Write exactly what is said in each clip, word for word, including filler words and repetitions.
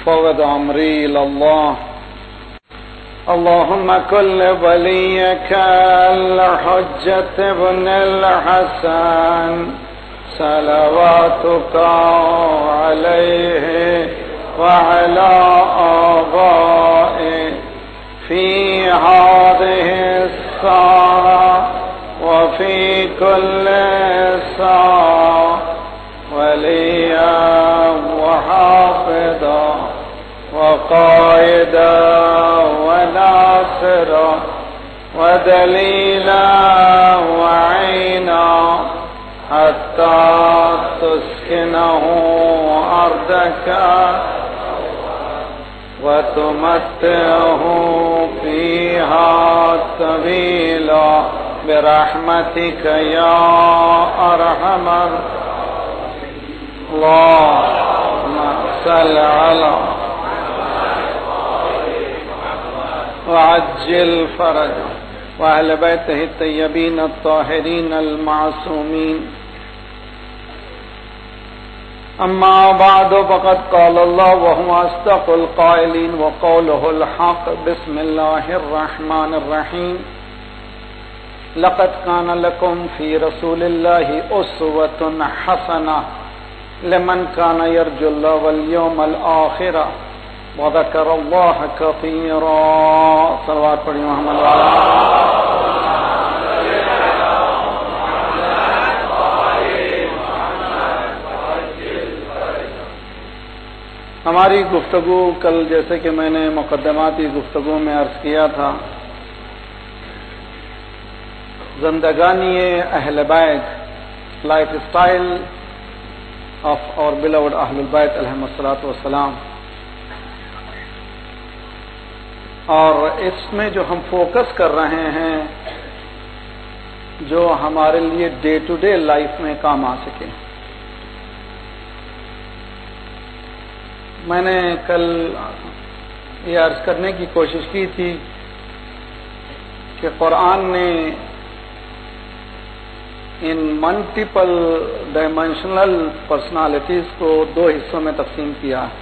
فوض أمري إلى الله. اللهم كن وليك الحجة بن الحسن صلواتك عليه وعلى آبائه في هذه الساعة وفي كل ساعة وليا وحافظا وقائدا وناصرا ودليلا وعينا حتى تسكنه أرضك وتمتعه فيها طويلا برحمتك يا أرحم اللهم صل على وعجل فرجه وأهل بيته الطيبين الطاهرين المعصومين. أما بعد فقد قال الله وهو أصدق القائلين وقوله الحق. بسم الله الرحمن الرحيم. لقد كان لكم في رسول الله أسوة حسنة لمن كان يرجو الله واليوم الآخر وذكر الله كثيرا. صلوات پڑھی محمد ہماری گفتگو کل جیسے کہ میں نے مقدماتی گفتگو میں عرض کیا تھا، زندگانی اہل بیت، لائف اسٹائل آف اور بلوڈ اہل البیت علیہم الصلاۃ والسلام. اور اس میں جو ہم فوکس کر رہے ہیں جو ہمارے لیے ڈے ٹو ڈے لائف میں کام آ سکے. میں نے کل یہ عرض کرنے کی کوشش کی تھی کہ قرآن نے ان ملٹیپل ڈائمینشنل پرسنالٹیز کو دو حصوں میں تقسیم کیا ہے.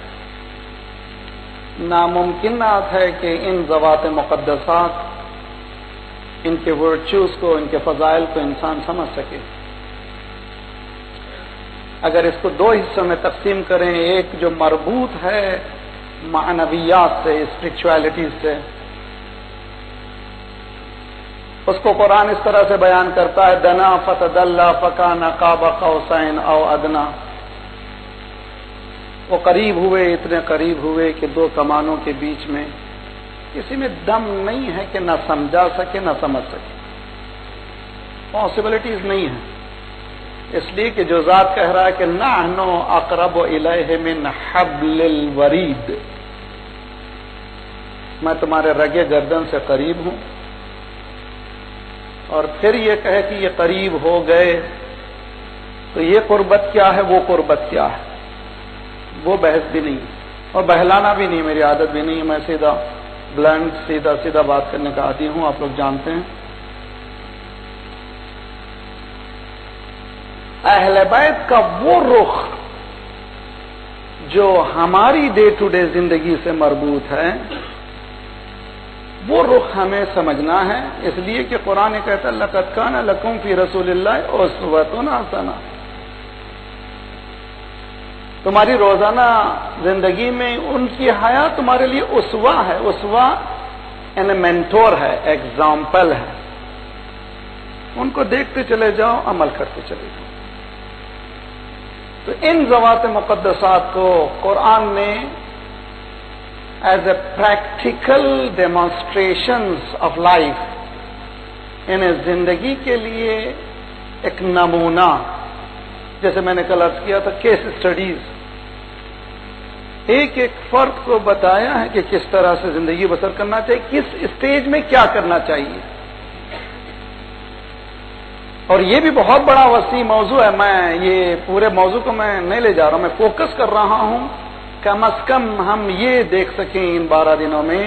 ناممکنات ہے کہ ان ذوات مقدسات، ان کے ورچوز کو، ان کے فضائل کو انسان سمجھ سکے. اگر اس کو دو حصوں میں تقسیم کریں، ایک جو مربوط ہے معنویات سے، اسپرچویلٹی سے، اس کو قرآن اس طرح سے بیان کرتا ہے دنا فتدلى فكان قاب قوسين او ادنى. وہ قریب ہوئے، اتنے قریب ہوئے کہ دو کمانوں کے بیچ میں. کسی میں دم نہیں ہے کہ نہ سمجھا سکے نہ سمجھ سکے، پاسبلٹیز نہیں ہیں. اس لیے کہ جو ذات کہہ رہا ہے کہ نحن اقرب الیہ من حبل الورید، میں تمہارے رگے گردن سے قریب ہوں. اور پھر یہ کہے کہ یہ قریب ہو گئے تو یہ قربت کیا ہے، وہ قربت کیا ہے، وہ بحث بھی نہیں اور بہلانا بھی نہیں، میری عادت بھی نہیں. میں سیدھا بلنڈ سیدھا سیدھا بات کرنے کا عادی ہوں، آپ لوگ جانتے ہیں. اہل بیت کا وہ رخ جو ہماری ڈے ٹو ڈے زندگی سے مربوط ہے، وہ رخ ہمیں سمجھنا ہے. اس لیے کہ قرآن کہتا ہے لقد کان لکم فی رسول اللہ اسوۃ حسنہ. تمہاری روزانہ زندگی میں ان کی حیات تمہارے لیے اسوہ ہے. اسوہ یعنی مینٹور ہے، ایگزامپل ہے. ان کو دیکھتے چلے جاؤ، عمل کرتے چلے جاؤ. تو ان ذوات مقدسات کو قرآن نے as a practical demonstrations of life, یعنی زندگی کے لیے ایک نمونہ، جیسے میں نے کل عرض کیا تھا کیس اسٹڈیز، ایک ایک فرد کو بتایا ہے کہ کس طرح سے زندگی بسر کرنا چاہیے، کس اسٹیج میں کیا کرنا چاہیے. اور یہ بھی بہت بڑا وسیع موضوع ہے. میں یہ پورے موضوع کو میں نہیں لے جا رہا ہوں، میں فوکس کر رہا ہوں. کم از کم ہم یہ دیکھ سکیں ان بارہ دنوں میں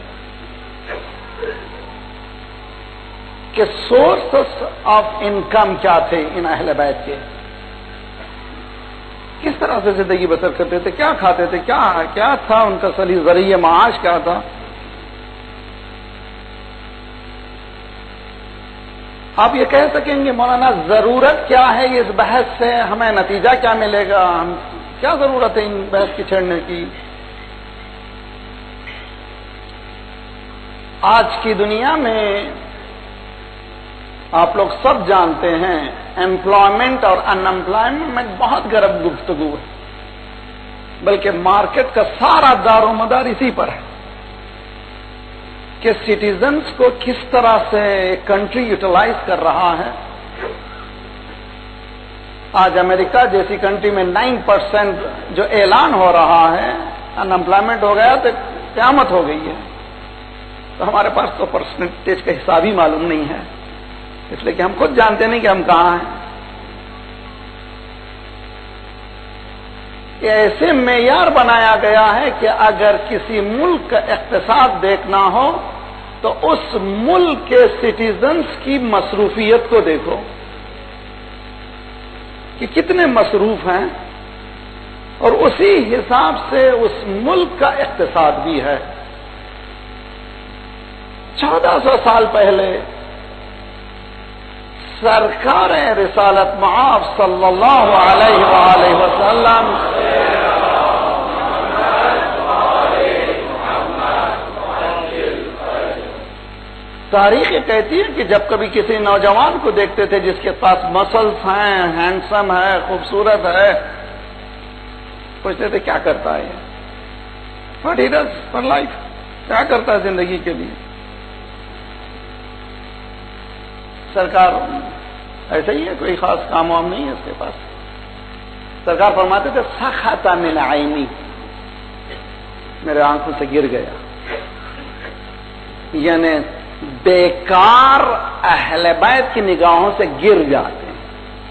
کہ سورسز آف انکم کیا تھے ان اہل بیت کے، کس طرح سے زندگی بسر کرتے تھے، کیا کھاتے تھے، کیا کیا تھا ان کا صحیح ذریعہ معاش کیا تھا. آپ یہ کہہ سکیں گے مولانا ضرورت کیا ہے اس بحث سے، ہمیں نتیجہ کیا ملے گا، ہم کیا ضرورت ہے ان بحث کی چھیڑنے کی. آج کی دنیا میں آپ لوگ سب جانتے ہیں امپلائمنٹ اور ان امپلائمنٹ میں بہت گرم گفتگو ہے، بلکہ مارکیٹ کا سارا دار و مدار اسی پر ہے کہ سٹیزنز کو کس طرح سے کنٹری یوٹیلائز کر رہا ہے. آج امریکہ جیسی کنٹری میں نائن پرسینٹ جو اعلان ہو رہا ہے ان امپلائمنٹ ہو گیا تو قیامت ہو گئی ہے. تو ہمارے پاس تو پرسنٹیج کا حساب ہی معلوم نہیں ہے، اس لیے کہ ہم خود جانتے نہیں کہ ہم کہاں ہیں. ایسے معیار بنایا گیا ہے کہ اگر کسی ملک کا اقتصاد دیکھنا ہو تو اس ملک کے سٹیزنز کی مصروفیت کو دیکھو کہ کتنے مصروف ہیں، اور اسی حساب سے اس ملک کا اقتصاد بھی ہے. چودہ سو سال پہلے سرکار رسالت مآب صلی اللہ علیہ وآلہ وسلم تاریخ کہتی ہے کہ جب کبھی کسی نوجوان کو دیکھتے تھے جس کے پاس مسلس ہیں، ہینڈسم ہے، خوبصورت ہے، پوچھتے تھے کیا کرتا ہے، what he does for life, کیا کرتا ہے زندگی کے لیے. سرکار ایسا ہی ہے، کوئی خاص کام وام نہیں ہے اس کے پاس. سرکار فرماتے تھے سخط من عینی، میرے آنکھوں سے گر گیا، یعنی بیکار اہل بیت کی نگاہوں سے گر جاتے ہیں.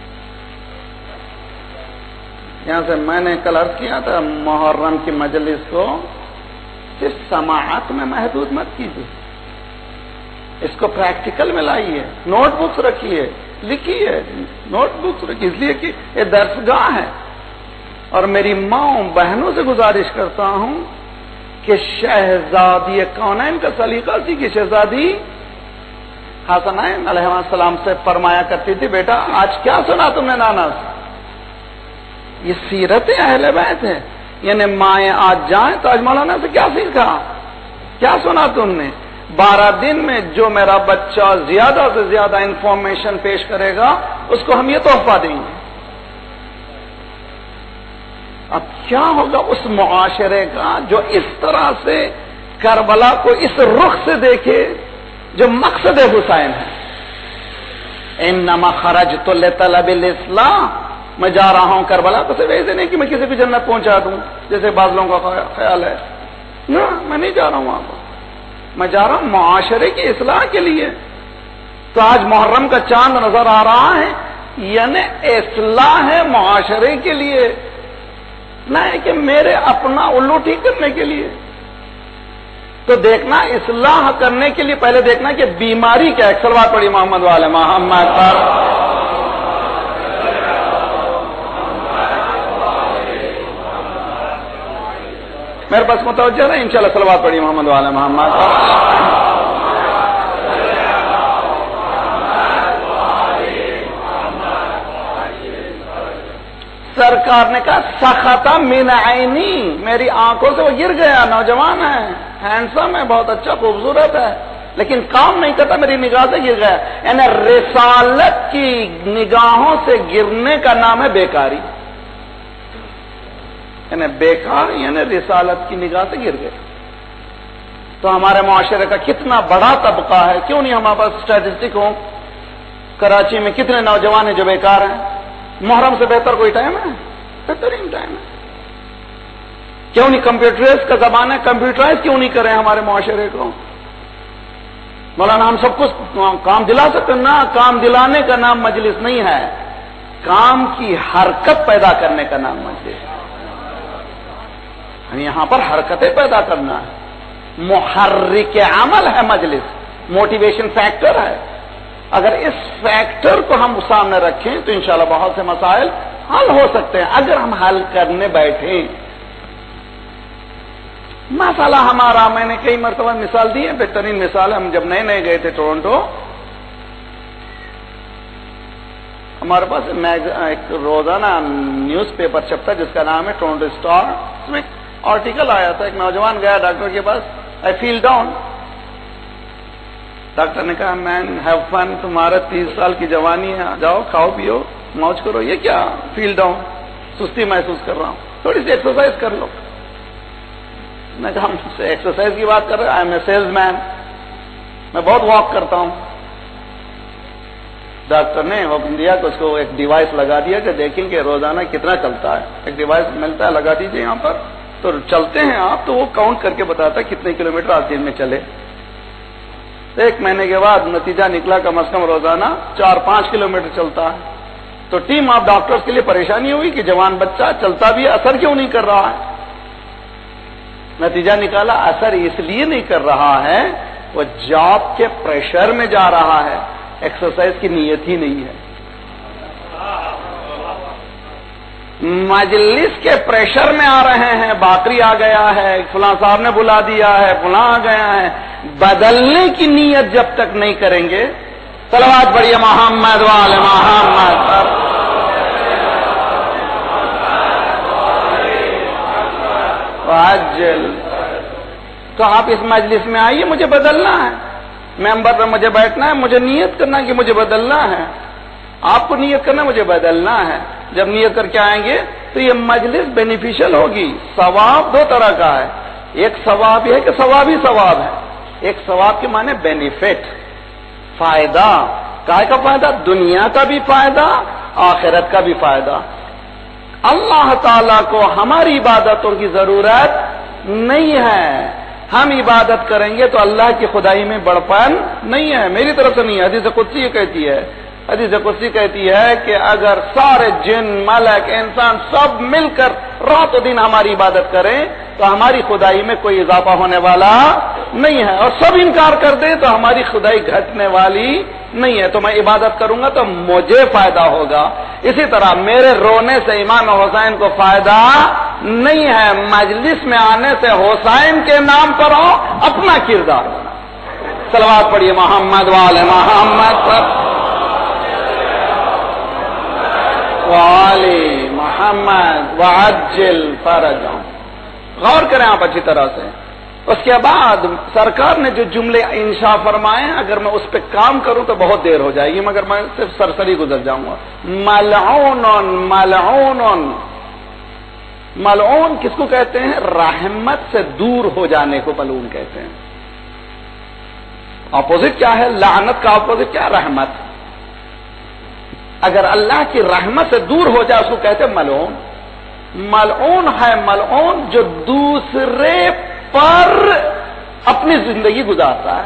یہاں سے میں نے کل عرض کیا تھا محرم کی مجلس کو صرف سماعت میں محدود مت کیجیے، اس کو پریکٹیکل میں لائیے، نوٹ بکس رکھیے، لکھیے، نوٹ بکس رکھیے، اس لیے کہ یہ درسگاہ ہے. اور میری ماں بہنوں سے گزارش کرتا ہوں کہ شہزادی کونین کا سلیقہ سی کہ شہزادی حسنین علیہ السلام سے فرمایا کرتی تھی بیٹا آج کیا سنا تم نے نانا سے. یہ سیرت اہل بیت ہے، یعنی مائیں آج جائیں تو آج مولانا سے کیا سیکھا، کیا سنا تم نے. بارہ دن میں جو میرا بچہ زیادہ سے زیادہ انفارمیشن پیش کرے گا اس کو ہم یہ تحفہ دیں گے. اب کیا ہوگا اس معاشرے کا جو اس طرح سے کربلا کو اس رخ سے دیکھے جو مقصد حسین ہے. انما خرجت لطلب الاصلاح، میں جا رہا ہوں کربلا تو صرف ایسے نہیں کہ میں کسی کو جنت پہنچا دوں جیسے بعض لوگوں کا خیال ہے، نہ میں نہیں جا رہا ہوں وہاں پر، میں جا رہا ہوں معاشرے کی اصلاح کے لیے. تو آج محرم کا چاند نظر آ رہا ہے، یعنی اصلاح ہے معاشرے کے لیے، نہ ہے کہ میرے اپنا الو ٹھیک کرنے کے لیے. تو دیکھنا اصلاح کرنے کے لیے پہلے دیکھنا کہ بیماری کیا ہے. سلوات پڑھی محمد والے محمد پر. میرے پاس متوجہ ہے انشاءاللہ سلوات پڑھی محمد والے محمد پر. سرکار نے کہا سخط من عینی، میری آنکھوں سے وہ گر گیا. نوجوان ہے، ہینڈسم ہے، بہت اچھا خوبصورت ہے، لیکن کام نہیں کرتا، میری نگاہ سے گر گیا. یعنی رسالت کی نگاہوں سے گرنے کا نام ہے بیکاری. یعنی بیکار یعنی رسالت کی نگاہ سے گر گیا. تو ہمارے معاشرے کا کتنا بڑا طبقہ ہے، کیوں نہیں ہمارے پاس اسٹیٹسٹک ہو کراچی میں کتنے نوجوان ہیں جو بیکار ہیں. محرم سے بہتر کوئی ٹائم ہے؟ بہترین ٹائم ہے. کیوں نہیں کمپیوٹرائز کا زمانہ ہے، کمپیوٹرائز کیوں نہیں کریں ہمارے معاشرے کو. مولانا ہم سب کچھ کام دلا سکتے، نہ کام دلانے کا نام مجلس نہیں ہے، کام کی حرکت پیدا کرنے کا نام مجلس. ہم یہاں پر حرکتیں پیدا کرنا ہے، محرک عمل ہے مجلس، موٹیویشن فیکٹر ہے. اگر اس فیکٹر کو ہم سامنے رکھیں تو انشاءاللہ بہت سے مسائل حل ہو سکتے ہیں اگر ہم حل کرنے بیٹھے. مسئلہ ہمارا، میں نے کئی مرتبہ مثال دی ہے، بہترین مثال. ہم جب نئے نئے گئے تھے ٹورنٹو، ہمارے پاس ایک روزانہ نیوز پیپر چھپتا جس کا نام ہے ٹورنٹو اسٹار. اس میں آرٹیکل آیا تھا، ایک نوجوان گیا ڈاکٹر کے پاس، آئی فیل ڈاؤن. ڈاکٹر نے کہا مین ہیو فن، تمہارا تیس سال کی جوانی ہے، جاؤ کھاؤ پیو موج کرو. یہ کیا فیل ڈاؤن، سستی محسوس کر رہا ہوں، تھوڑی سی ایکسرسائز کر لو. میں کہا ہم سے ایکسرسائز کی بات کر رہے ہیں، I am a sales man, میں بہت واک کرتا ہوں. ڈاکٹر نے حکم دیا کہ اس کو ایک ڈیوائس لگا دیا کہ دیکھیں کہ روزانہ کتنا چلتا ہے. ایک ڈیوائس ملتا ہے، لگا دیجیے یہاں پر، تو چلتے ہیں آپ تو وہ کاؤنٹ کر کے بتاتا ہے کتنے کلو میٹر آج دن میں چلے. ایک مہینے کے بعد نتیجہ نکلا کم از کم روزانہ چار پانچ کلو میٹر چلتا ہے. تو ٹیم آف ڈاکٹرز کے لیے پریشانی ہوئی کہ جوان بچہ چلتا بھی اثر کیوں نہیں کر رہا ہے. نتیجہ نکالا اثر اس لیے نہیں کر رہا ہے، وہ جاب کے پریشر میں جا رہا ہے، ایکسرسائز کی نیت ہی نہیں ہے. مجلس کے پریشر میں آ رہے ہیں، باقری آ گیا ہے، فلاں صاحب نے بلا دیا ہے، فلاں آ گیا ہے. بدلنے کی نیت جب تک نہیں کریں گے، صلوات پڑھیے محمد وآل محمد. واجل تو آپ اس مجلس میں آئیے، مجھے بدلنا ہے، ممبر پر مجھے بیٹھنا ہے، مجھے نیت کرنا کہ مجھے بدلنا ہے. آپ کو نیت کرنا، مجھے بدلنا ہے. جب نیت کر کے آئیں گے تو یہ مجلس بینیفیشل ہوگی. ثواب دو طرح کا ہے، ایک ثواب یہ ہے کہ ثواب ہی ثواب ہے. ایک ثواب کے معنی بینیفٹ، فائدہ. کائے کا فائدہ؟ دنیا کا بھی فائدہ، آخرت کا بھی فائدہ. اللہ تعالیٰ کو ہماری عبادتوں کی ضرورت نہیں ہے. ہم عبادت کریں گے تو اللہ کی خدائی میں بڑپن نہیں ہے، میری طرف سے نہیں ہے. حدیث قدسی یہ کہتی ہے، حدیث قدسی کہتی ہے کہ اگر سارے جن، ملک، انسان سب مل کر رات و دن ہماری عبادت کریں تو ہماری خدائی میں کوئی اضافہ ہونے والا نہیں ہے، اور سب انکار کر دیں تو ہماری خدائی گھٹنے والی نہیں ہے. تو میں عبادت کروں گا تو مجھے فائدہ ہوگا. اسی طرح میرے رونے سے امام حسین کو فائدہ نہیں ہے. مجلس میں آنے سے حسین کے نام پر ہو، اپنا کردار بنا. صلوات پڑھیے محمد والے محمد پر والی محمد وعجل فرجهم. غور کریں آپ اچھی طرح سے. اس کے بعد سرکار نے جو جملے انشاء فرمائے، اگر میں اس پہ کام کروں تو بہت دیر ہو جائے گی، مگر میں صرف سرسری گزر جاؤں گا. ملعون ملعون ملعون کس کو کہتے ہیں؟ رحمت سے دور ہو جانے کو ملعون کہتے ہیں. اپوزٹ کیا ہے؟ لعنت کا اپوزٹ کیا؟ رحمت. اگر اللہ کی رحمت سے دور ہو جائے اس کو کہتے ہیں ملعون. ملعون ہے ملعون جو دوسرے پر اپنی زندگی گزارتا ہے.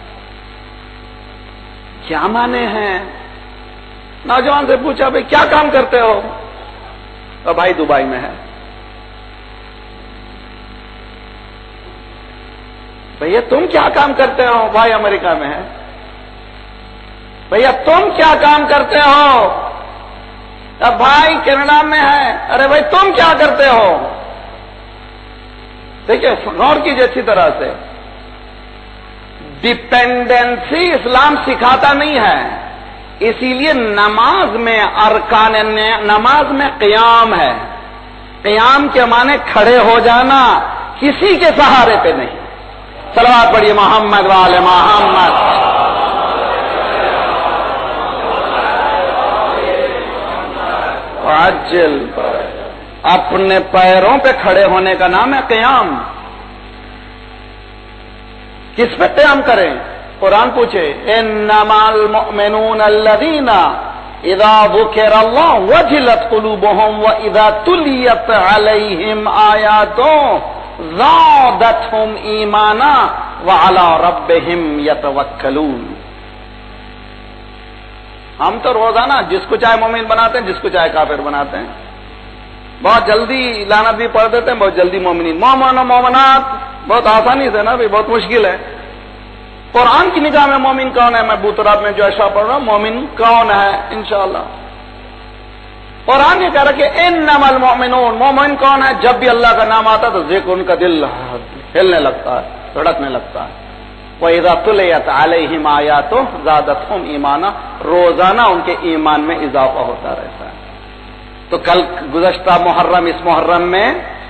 کیا معنی ہیں؟ نوجوان سے پوچھا بھائی کیا کام کرتے ہو؟ تو بھائی دبئی میں ہے. بھیا تم کیا کام کرتے ہو؟ بھائی امریکہ میں ہے. بھیا تم کیا کام کرتے ہو؟ اب بھائی کینیڈا میں ہے. ارے بھائی تم کیا کرتے ہو؟ دیکھیے غور کیجیے اچھی طرح سے. ڈپینڈنسی اسلام سکھاتا نہیں ہے، اسی لیے نماز میں ارکان نماز میں قیام ہے. قیام کے معنی کھڑے ہو جانا، کسی کے سہارے پہ نہیں. صلوات پڑھیے محمد والے محمد. عجل اپنے پیروں پہ کھڑے ہونے کا نام ہے قیام. کس پہ قیام کریں؟ قرآن پوچھے انما المؤمنون الذین اذا ذکر اللہ وجلت قلوبهم واذا تلیت علیہم آیاتہ زادتهم ایمانا وعلی ربهم یتوکلون. ہم تو روزانہ جس کو چاہے مومن بناتے ہیں، جس کو چاہے کافر بناتے ہیں. بہت جلدی لعنت بھی پڑھ دیتے ہیں، بہت جلدی مومنین. مومن و مومنات بہت آسانی سے نا بھی، بہت مشکل ہے. قرآن کی نگاہ میں مومن کون ہے؟ میں بوترات میں جو اشعار پڑھ رہا ہوں، مومن کون ہے؟ انشاءاللہ قرآن یہ کہہ رہا کہ انمل المؤمنون، مومن کون ہے؟ جب بھی اللہ کا نام آتا تو ذکر ان کا دل ہلنے لگتا ہے، دھڑکنے لگتا ہے۔ وَإِذَا تُلِيَتْ عَلَيْهِمْ آيَاتُهُ زَادَتْهُمْ ایمانا، روزانہ ان کے ایمان میں اضافہ ہوتا رہتا ہے۔ تو کل گزشتہ محرم اس محرم میں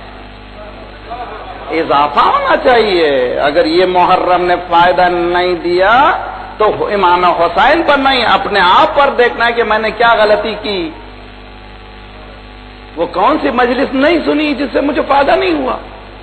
اضافہ ہونا چاہیے۔ اگر یہ محرم نے فائدہ نہیں دیا تو امام حسین پر نہیں، اپنے آپ پر دیکھنا ہے کہ میں نے کیا غلطی کی، وہ کون سی مجلس نہیں سنی جس سے مجھے فائدہ نہیں ہوا۔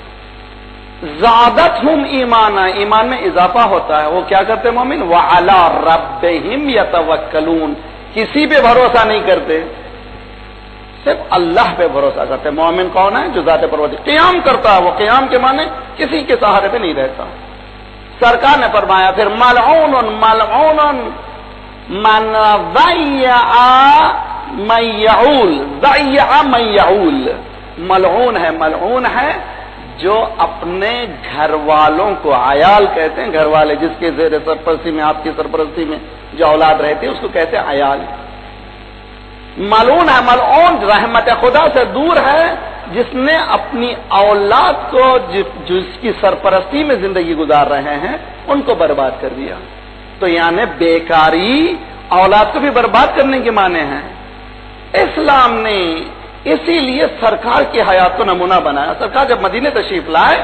زادتہم ایمانا، ایمان میں اضافہ ہوتا ہے۔ وہ کیا کرتے مومن؟ وعلی ربہم یتوکلون، کسی پہ بھروسہ نہیں کرتے، صرف اللہ پہ بھروسہ کرتے۔ مومن کون ہے؟ جو ذات پروردگار قیام کرتا ہے، وہ قیام کے معنی کسی کے سہارے پہ نہیں رہتا۔ سرکار نے فرمایا پھر ملعون ملعون من ضیع من یعول، ضیع من یعول، ملعون ہے ملعون ہے جو اپنے گھر والوں کو، عیال کہتے ہیں گھر والے، جس کے زیر سرپرستی میں، آپ کی سرپرستی میں جو اولاد رہتی ہے اس کو کہتے ہیں عیال۔ ملعون ہے ملعون، رحمت خدا سے دور ہے، جس نے اپنی اولاد کو جس کی سرپرستی میں زندگی گزار رہے ہیں ان کو برباد کر دیا۔ تو یعنی بیکاری اولاد کو بھی برباد کرنے کے معنی ہیں۔ اسلام نے اسی لیے سرکار کی حیات کو نمونہ بنایا۔ سرکار جب مدینے تشریف لائے،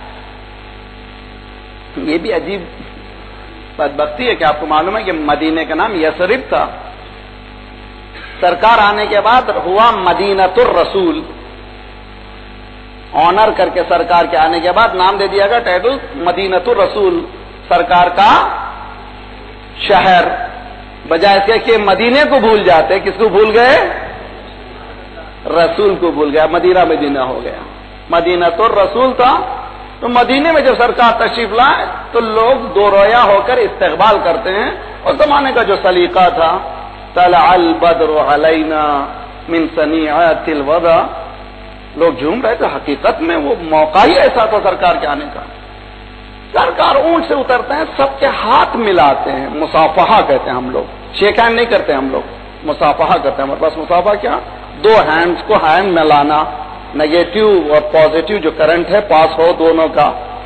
یہ بھی عجیب بدبختی ہے کہ آپ کو معلوم ہے کہ مدینے کا نام یثرب تھا، سرکار آنے کے بعد ہوا مدینۃ الرسول، آنر کر کے سرکار کے آنے کے بعد نام دے دیا گیا ٹائٹل مدینۃ الرسول، سرکار کا شہر، بجائے اس کے کہ مدینے کو بھول جاتے، کس کو بھول گئے؟ رسول کو بھول گیا، مدینہ مدینہ ہو گیا، مدینۃ الرسول تھا۔ تو مدینے میں جب سرکار تشریف لائے تو لوگ دو رویا ہو کر استقبال کرتے ہیں، اور زمانے کا جو سلیقہ تھا، طلع البدر علینا من ثنیعات الوداع، لوگ جھوم رہے تھے۔ حقیقت میں وہ موقع ہی ایسا تھا سرکار کے آنے کا۔ سرکار اونٹ سے اترتے ہیں، سب کے ہاتھ ملاتے ہیں، مصافحہ کہتے ہیں ہم لوگ، شیک ہینڈ نہیں کرتے ہم لوگ، مصافحہ کرتے ہیں۔ ہمارے پاس مصافحہ کیا؟ دو ہینڈز کو ہینڈ ملانا، نیگیٹو اور پازیٹو جو کرنٹ ہے پاس ہو دونوں کا۔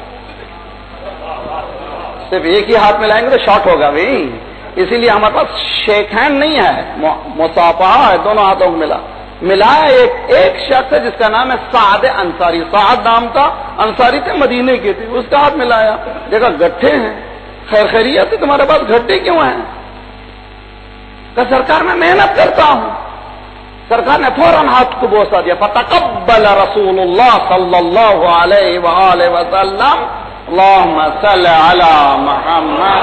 صرف ایک ہی ہاتھ ملائیں گے تو شارٹ ہوگا بھائی، اسی لیے ہمارے پاس شیک ہینڈ نہیں ہے، مصافحہ ہے، دونوں ہاتھوں کو ملا ملایا۔ ایک ایک شخص ہے جس کا نام ہے سعد انصاری، سعد نام تھا، انصاری تھے، مدینے کے تھے، اس کا ہاتھ ملایا، دیکھا گٹھے ہیں، خیر خیریت ہے، تمہارے پاس گھٹے کیوں ہیں؟ کہ سرکار میں محنت کرتا ہوں۔ سرکار نے فوراً ہاتھ کو بوسا دیا، فتقبل رسول اللہ صلی اللہ علیہ وآلہ وسلم، اللہم صل علی محمد۔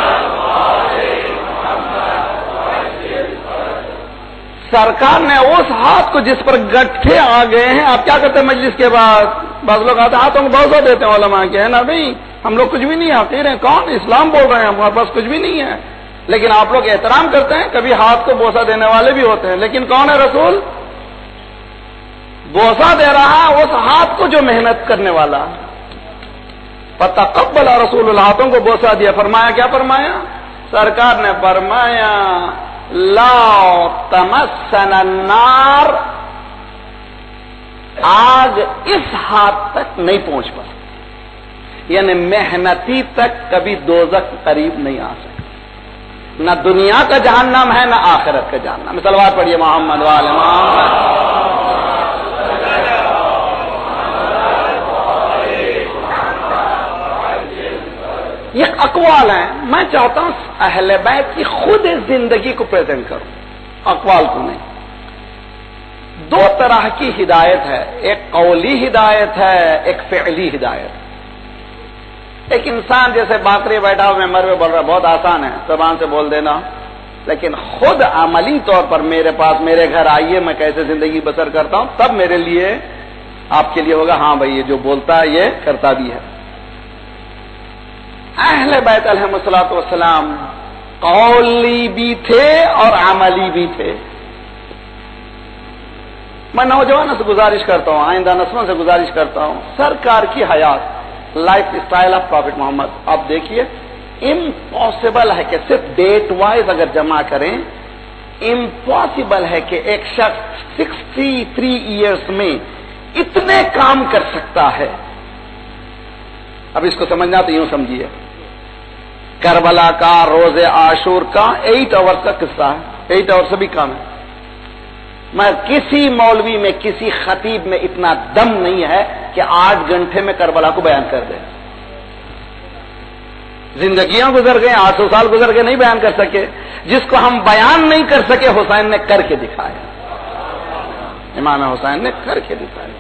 سرکار نے اس ہاتھ کو جس پر گٹھے آ گئے ہیں، آپ کیا کرتے ہیں مجلس کے بعد؟ بعض لوگ آتے ہاتھوں کو بوسا دیتے ہیں علماء کے، ہے نا بھائی، ہم لوگ کچھ بھی نہیں، حقیر ہیں، کون اسلام بول رہے ہیں، ہمارے پاس کچھ بھی نہیں ہے، لیکن آپ لوگ احترام کرتے ہیں، کبھی ہاتھ کو بوسا دینے والے بھی ہوتے ہیں، لیکن کون ہے رسول؟ بوسا دے رہا اس ہاتھ کو جو محنت کرنے والا۔ فتقبل رسول اللہ، ہاتھوں کو بوسا دیا، فرمایا کیا فرمایا؟ سرکار نے فرمایا لا تمسن النار، آگ اس ہاتھ تک نہیں پہنچ پا، یعنی محنتی تک کبھی دوزخ قریب نہیں آ سکتی، نہ دنیا کا جہنم ہے نہ آخرت کا جہنم۔ صلوات پڑھیے محمد وآل محمد۔ یہ اقوال ہیں، میں چاہتا ہوں اہل بیت کی خود زندگی کو پریزنٹ کروں، اقوال کو نہیں۔ دو طرح کی ہدایت ہے، ایک قولی ہدایت ہے، ایک فعلی ہدایت۔ ایک انسان جیسے باقری بیٹھا ہوا ممبر میں بول رہا، بہت آسان ہے زبان سے بول دینا، لیکن خود عملی طور پر میرے پاس، میرے گھر آئیے، میں کیسے زندگی بسر کرتا ہوں، تب میرے لیے، آپ کے لیے ہوگا ہاں بھائی یہ جو بولتا ہے یہ کرتا بھی ہے۔ اہل بیت علیہم الصلوۃ والسلام قولی بھی تھے اور عملی بھی تھے۔ میں نوجوانوں سے گزارش کرتا ہوں، آئندہ نسلوں سے گزارش کرتا ہوں، سرکار کی حیات، لائف اسٹائل آف پروفیٹ محمد، آپ دیکھیے امپاسبل ہے کہ صرف ڈیٹ وائز اگر جمع کریں इम्पॉसिबल है कि एक शख्स सिक्सटी थ्री ईयर्स में इतने काम कर सकता है। अब इसको समझना तो यूं समझिए, करबला का, रोजे आशूर का एट आवर्स का किस्सा है, एट आवर्स से भी कम है। मैं किसी मौलवी में, किसी खतीब में इतना दम नहीं है कि आठ घंटे में करबला को बयान कर दे। जिंदगियां गुजर गए, आठ सौ साल गुजर गए, नहीं बयान कर सके। जिसको हम बयान नहीं कर सके, हुसैन ने करके दिखाया, इमाम हुसैन ने करके दिखाया।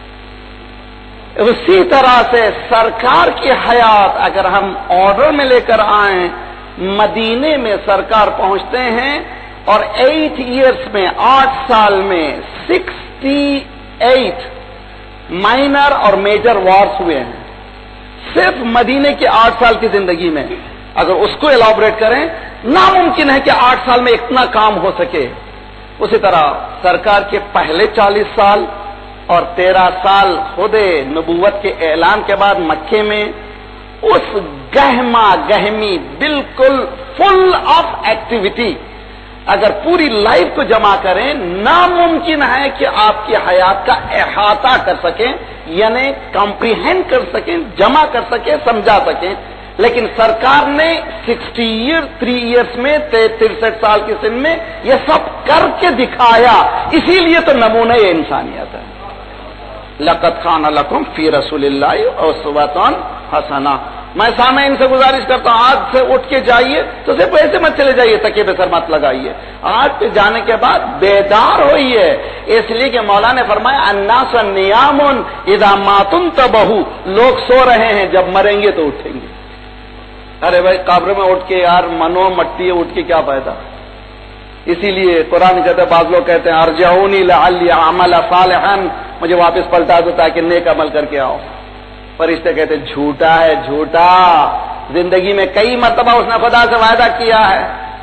उसी तरह से सरकार की हयात अगर हम ऑर्डर में लेकर आए, मदीने में सरकार पहुंचते हैं और एट इयर्स में, आठ साल में सिक्सटी एट माइनर और मेजर वॉर्स हुए हैं सिर्फ मदीने के आठ साल की जिंदगी में। अगर उसको एलॉबरेट करें, नामुमकिन है कि आठ साल में इतना काम हो सके। उसी तरह सरकार के पहले चालीस साल और तेरह साल खुदे नबूवत के ऐलान के बाद मक्के में, उस गहमा गहमी बिल्कुल फुल ऑफ एक्टिविटी, अगर पूरी लाइफ को जमा करें, नामुमकिन है कि आपकी हयात का अहाता कर सकें, यानी कॉम्प्रिहेंड कर सकें, जमा कर सकें, समझा सकें। लेकिन सरकार ने सिक्सटी ईयर थ्री ईयर्स में, तिरसठ साल की सिन में यह सब करके दिखाया। इसीलिए तो नमूने इंसानियत है। लक़द कान लकुम फी रसूलिल्लाहि उसवतुन हसना। मैं सामईन से गुजारिश करता हूं, आज से उठ के जाइए तो सिर्फ ऐसे मत चले जाइए, तकिए पे सर मत लगाइए। आज पे जाने के बाद बेदार होइए, इसलिए कि मौला ने फरमाया अन्नास नियामुन इदा मातुन तबहू, लोग सो रहे हैं, जब मरेंगे तो उठेंगे। अरे भाई कब्र में उठ के यार मनो मट्टी है, उठ के क्या फायदा। इसीलिए कुरान कहते हैं, बाज लोग कहते हैं अर्जऊनी लअल्ली अअमल सालिहन, मुझे वापस पलटा दो ताकि नेक अमल करके आओ। फरिश्ते कहते झूठा है, झूठा। जिंदगी में कई मरतबा उसने खुदा से वायदा किया है।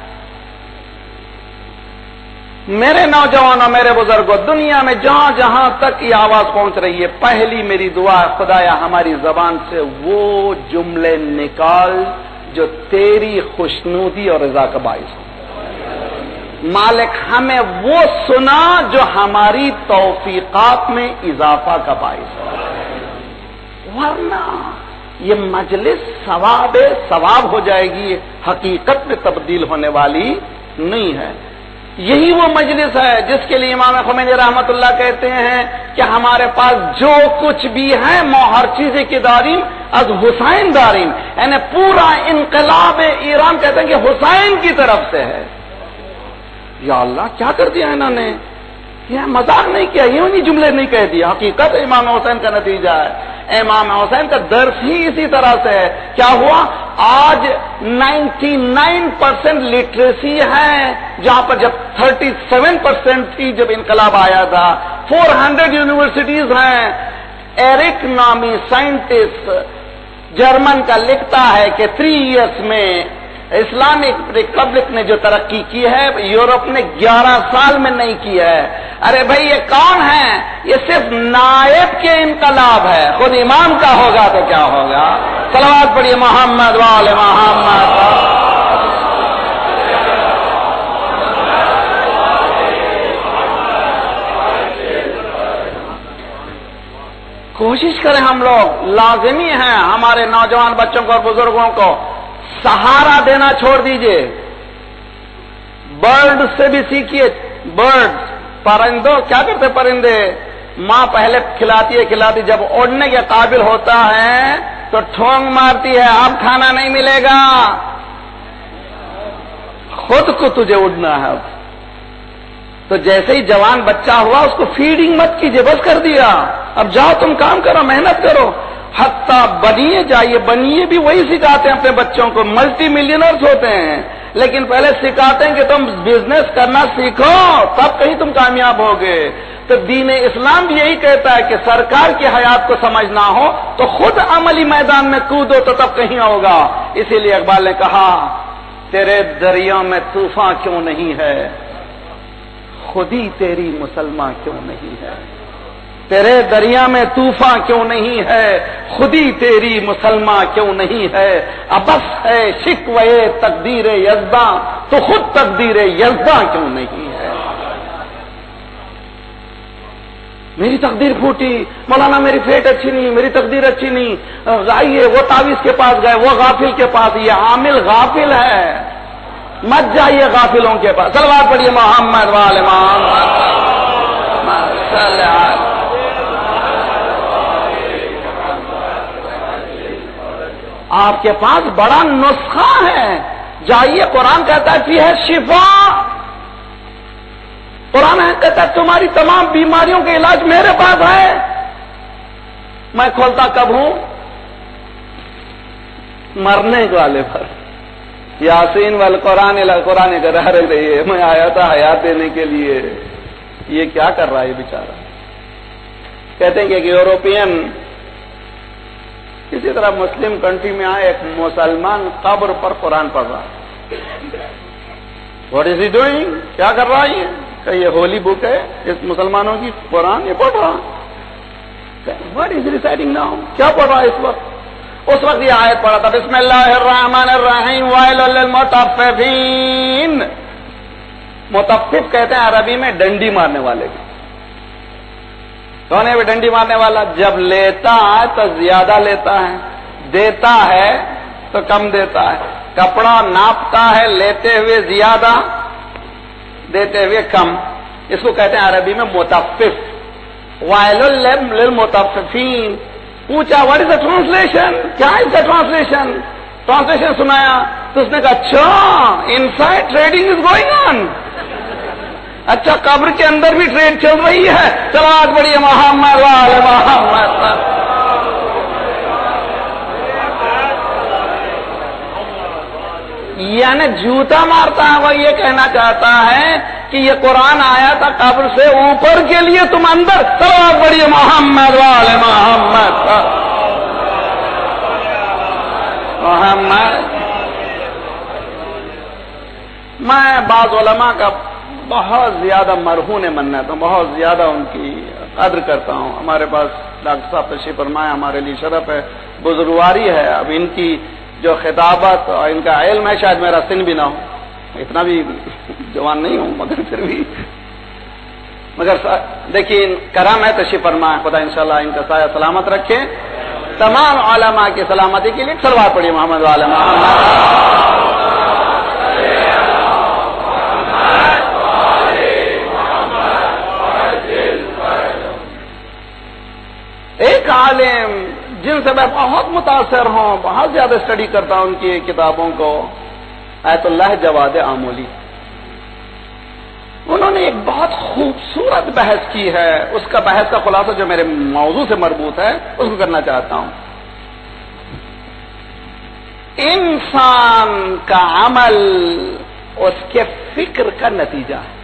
मेरे नौजवानों, मेरे बुजुर्गों, दुनिया में जहां जहां तक ये आवाज पहुंच रही है, पहली मेरी दुआ है खुदाया हमारी जबान से वो जुमले निकाल जो तेरी खुशनूदी और रजा का बाइस हो। मालिक हमें वो सुना जो हमारी तौफीकात में इजाफा का बाइस हो, वरना ये मजलिस सवाब सवाब हो जाएगी, हकीकत में तब्दील होने वाली नहीं है। यही वो मजलिस है जिसके लिए इमाम खुमैनी रहमतुल्लाह कहते हैं कि हमारे पास जो कुछ भी है हर चीज की दारिम अज हुसैन दारिम, यानी पूरा इनकलाब ईरान कहते हैं कि हुसैन की तरफ से है। या अल्लाह क्या कर दिया इन्होंने, यह मजाक नहीं किया, यूं नहीं जुमले नहीं कह दिया, हकीकत इमाम हुसैन का नतीजा है। इमाम हुसैन का दर्स ही इसी तरह से है। क्या हुआ, आज निन्यानवे परसेंट लिटरेसी है, जहां पर जब सैंतीस परसेंट थी जब इनकलाब आया था। चार सौ यूनिवर्सिटीज हैं। एरिक नामी साइंटिस्ट जर्मन का लिखता है कि थ्री इयर्स में इस्लामिक रिपब्लिक ने जो तरक्की की है, यूरोप ने ग्यारह साल में नहीं की है। अरे भाई ये कौन है, ये सिर्फ नायब के इनकलाब है, खुद इमाम का होगा तो क्या होगा। सलवात पढ़िए मोहम्मद वाले मोहम्मद। कोशिश करें हम लोग, लाजिमी है हमारे नौजवान बच्चों को और बुजुर्गों को सहारा देना छोड़ दीजिए। बर्ड से भी सीखिए, बर्ड, परिंदों क्या करते परिंदे, मां पहले खिलाती है खिलाती जब उड़ने के काबिल होता है तो ठोंग मारती है, अब खाना नहीं मिलेगा, खुद को तुझे उड़ना है। अब तो जैसे ही जवान बच्चा हुआ उसको फीडिंग मत कीजिए, बस कर दिया, अब जाओ तुम काम करो, मेहनत करो। हत्ता बनिए जाइए, बनिए भी वही सिखाते हैं अपने बच्चों को, मल्टी मिलियनर्स होते हैं, लेकिन पहले सिखाते हैं कि तुम बिजनेस करना सीखो तब कहीं तुम कामयाब होगे। तो दीन इस्लाम भी यही कहता है कि सरकार की हयात को समझना हो तो खुद अमली मैदान में कूदो तो तब कहीं होगा। इसीलिए इकबाल ने कहा, तेरे दरिया में तूफान क्यों नहीं है, खुद ही तेरी मुसलमान क्यों नहीं है। تیرے دریا میں طوفان کیوں نہیں ہے، خودی تیری مسلمان کیوں نہیں ہے، ابس ہے شکوے تقدیر یزداں تو خود تقدیر یزداں کیوں نہیں ہے۔ میری تقدیر پھوٹی، مولانا میری فیٹ اچھی نہیں، میری تقدیر اچھی نہیں، آئیے وہ تعویذ کے پاس گئے، وہ غافل کے پاس، یہ عامل غافل ہے، مت جائیے غافلوں کے پاس۔ صلوات پڑھیے محمد والے محمد صلی اللہ علیہ۔ آپ کے پاس بڑا نسخہ ہے، جائیے، قرآن کہتا ہے فی ہے شفا، قرآن کہتا ہے تمہاری تمام بیماریوں کے علاج میرے پاس ہے۔ میں کھولتا کب ہوں؟ مرنے والے پر۔ یاسین والقرآن قرآن کرا رہی ہے، میں آیا تھا حیات دینے کے لیے، یہ کیا کر رہا ہے بیچارہ؟ کہتے ہیں کہ ایک یوروپین کسی طرح مسلم کنٹری میں آئے، ایک مسلمان قبر پر قرآن پڑھ رہا ہے۔ What is he doing? کیا کر رہا ہے؟ کہ یہ ہولی بک ہے اس مسلمانوں کی، قرآن یہ پڑھ رہا۔ What is reciting now? کیا پڑھ رہا ہے اس وقت؟ اس وقت یہ آیت پڑھا تھا، بسم اللہ الرحمن الرحیم ویل للمطففین۔ مطفف کہتے ہیں عربی میں ڈنڈی مارنے والے کی۔ کون ہے وہ ڈنڈی مارنے والا؟ جب لیتا ہے تو زیادہ لیتا ہے، دیتا ہے تو کم دیتا ہے، کپڑا ناپتا ہے لیتے ہوئے زیادہ دیتے ہوئے کم، اس کو کہتے ہیں عربی میں مطفف۔ وائل للمطففین۔ پوچھا واٹ از دا ٹرانسلیشن، کیا ہے اس کا ٹرانسلیشن؟ ٹرانسلیشن سنایا تو اس نے کہا اچھا inside trading is going on, اچھا قبر کے اندر بھی ٹریڈ چل رہی ہے۔ چلو آج بڑی محمد والے محمد۔ یعنی جوتا مارتا ہے، وہ یہ کہنا چاہتا ہے کہ یہ قرآن آیا تھا قبر سے اوپر کے لیے، تم اندر۔ چلو آج بڑی محمد والے محمد محمد۔ میں بعض علماء کا بہت زیادہ مرہون منت ہوں، بہت زیادہ ان کی قدر کرتا ہوں۔ ہمارے پاس ڈاکٹر صاحب تشریف فرمائے، ہمارے لیے شرف ہے، بزرگواری ہے۔ اب ان کی جو خطابت اور ان کا علم ہے، شاید میرا سن بھی نہ ہو، اتنا بھی جوان نہیں ہوں، مگر پھر بھی مگر دیکھیے کرم ہے، تشریف فرمائے، خدا انشاءاللہ ان کا سایہ سلامت رکھے۔ تمام علماء کی سلامتی کے لیے صلوات پڑھیے محمد والے محمد۔ ایک عالم جن سے میں بہت متاثر ہوں، بہت زیادہ اسٹڈی کرتا ہوں ان کی کتابوں کو، آیت اللہ جواد آمولی، انہوں نے ایک بہت خوبصورت بحث کی ہے۔ اس کا بحث کا خلاصہ جو میرے موضوع سے مربوط ہے اس کو کرنا چاہتا ہوں۔ انسان کا عمل اس کے فکر کا نتیجہ ہے۔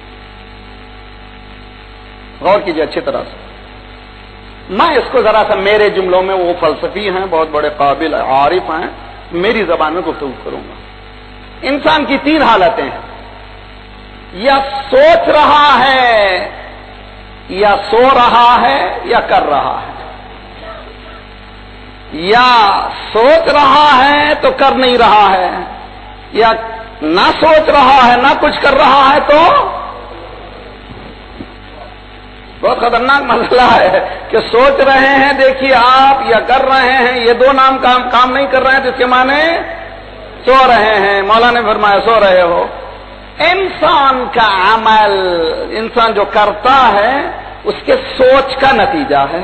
غور کیجیے اچھی طرح سے، میں اس کو ذرا سا میرے جملوں میں، وہ فلسفی ہیں، بہت بڑے قابل عارف ہیں، میری زبان میں گفتگو کروں گا۔ انسان کی تین حالتیں ہیں، یا سوچ رہا ہے، یا سو رہا ہے، یا کر رہا ہے۔ یا سوچ رہا ہے تو کر نہیں رہا ہے، یا نہ سوچ رہا ہے نہ کچھ کر رہا ہے تو بہت خطرناک مسئلہ ہے کہ سوچ رہے ہیں دیکھیے آپ، یا کر رہے ہیں، یہ دو نام کام کام نہیں کر رہے ہیں تو اس کے معنی سو رہے ہیں۔ مولانا نے فرمایا سو رہے ہو۔ انسان کا عمل، انسان جو کرتا ہے اس کے سوچ کا نتیجہ ہے،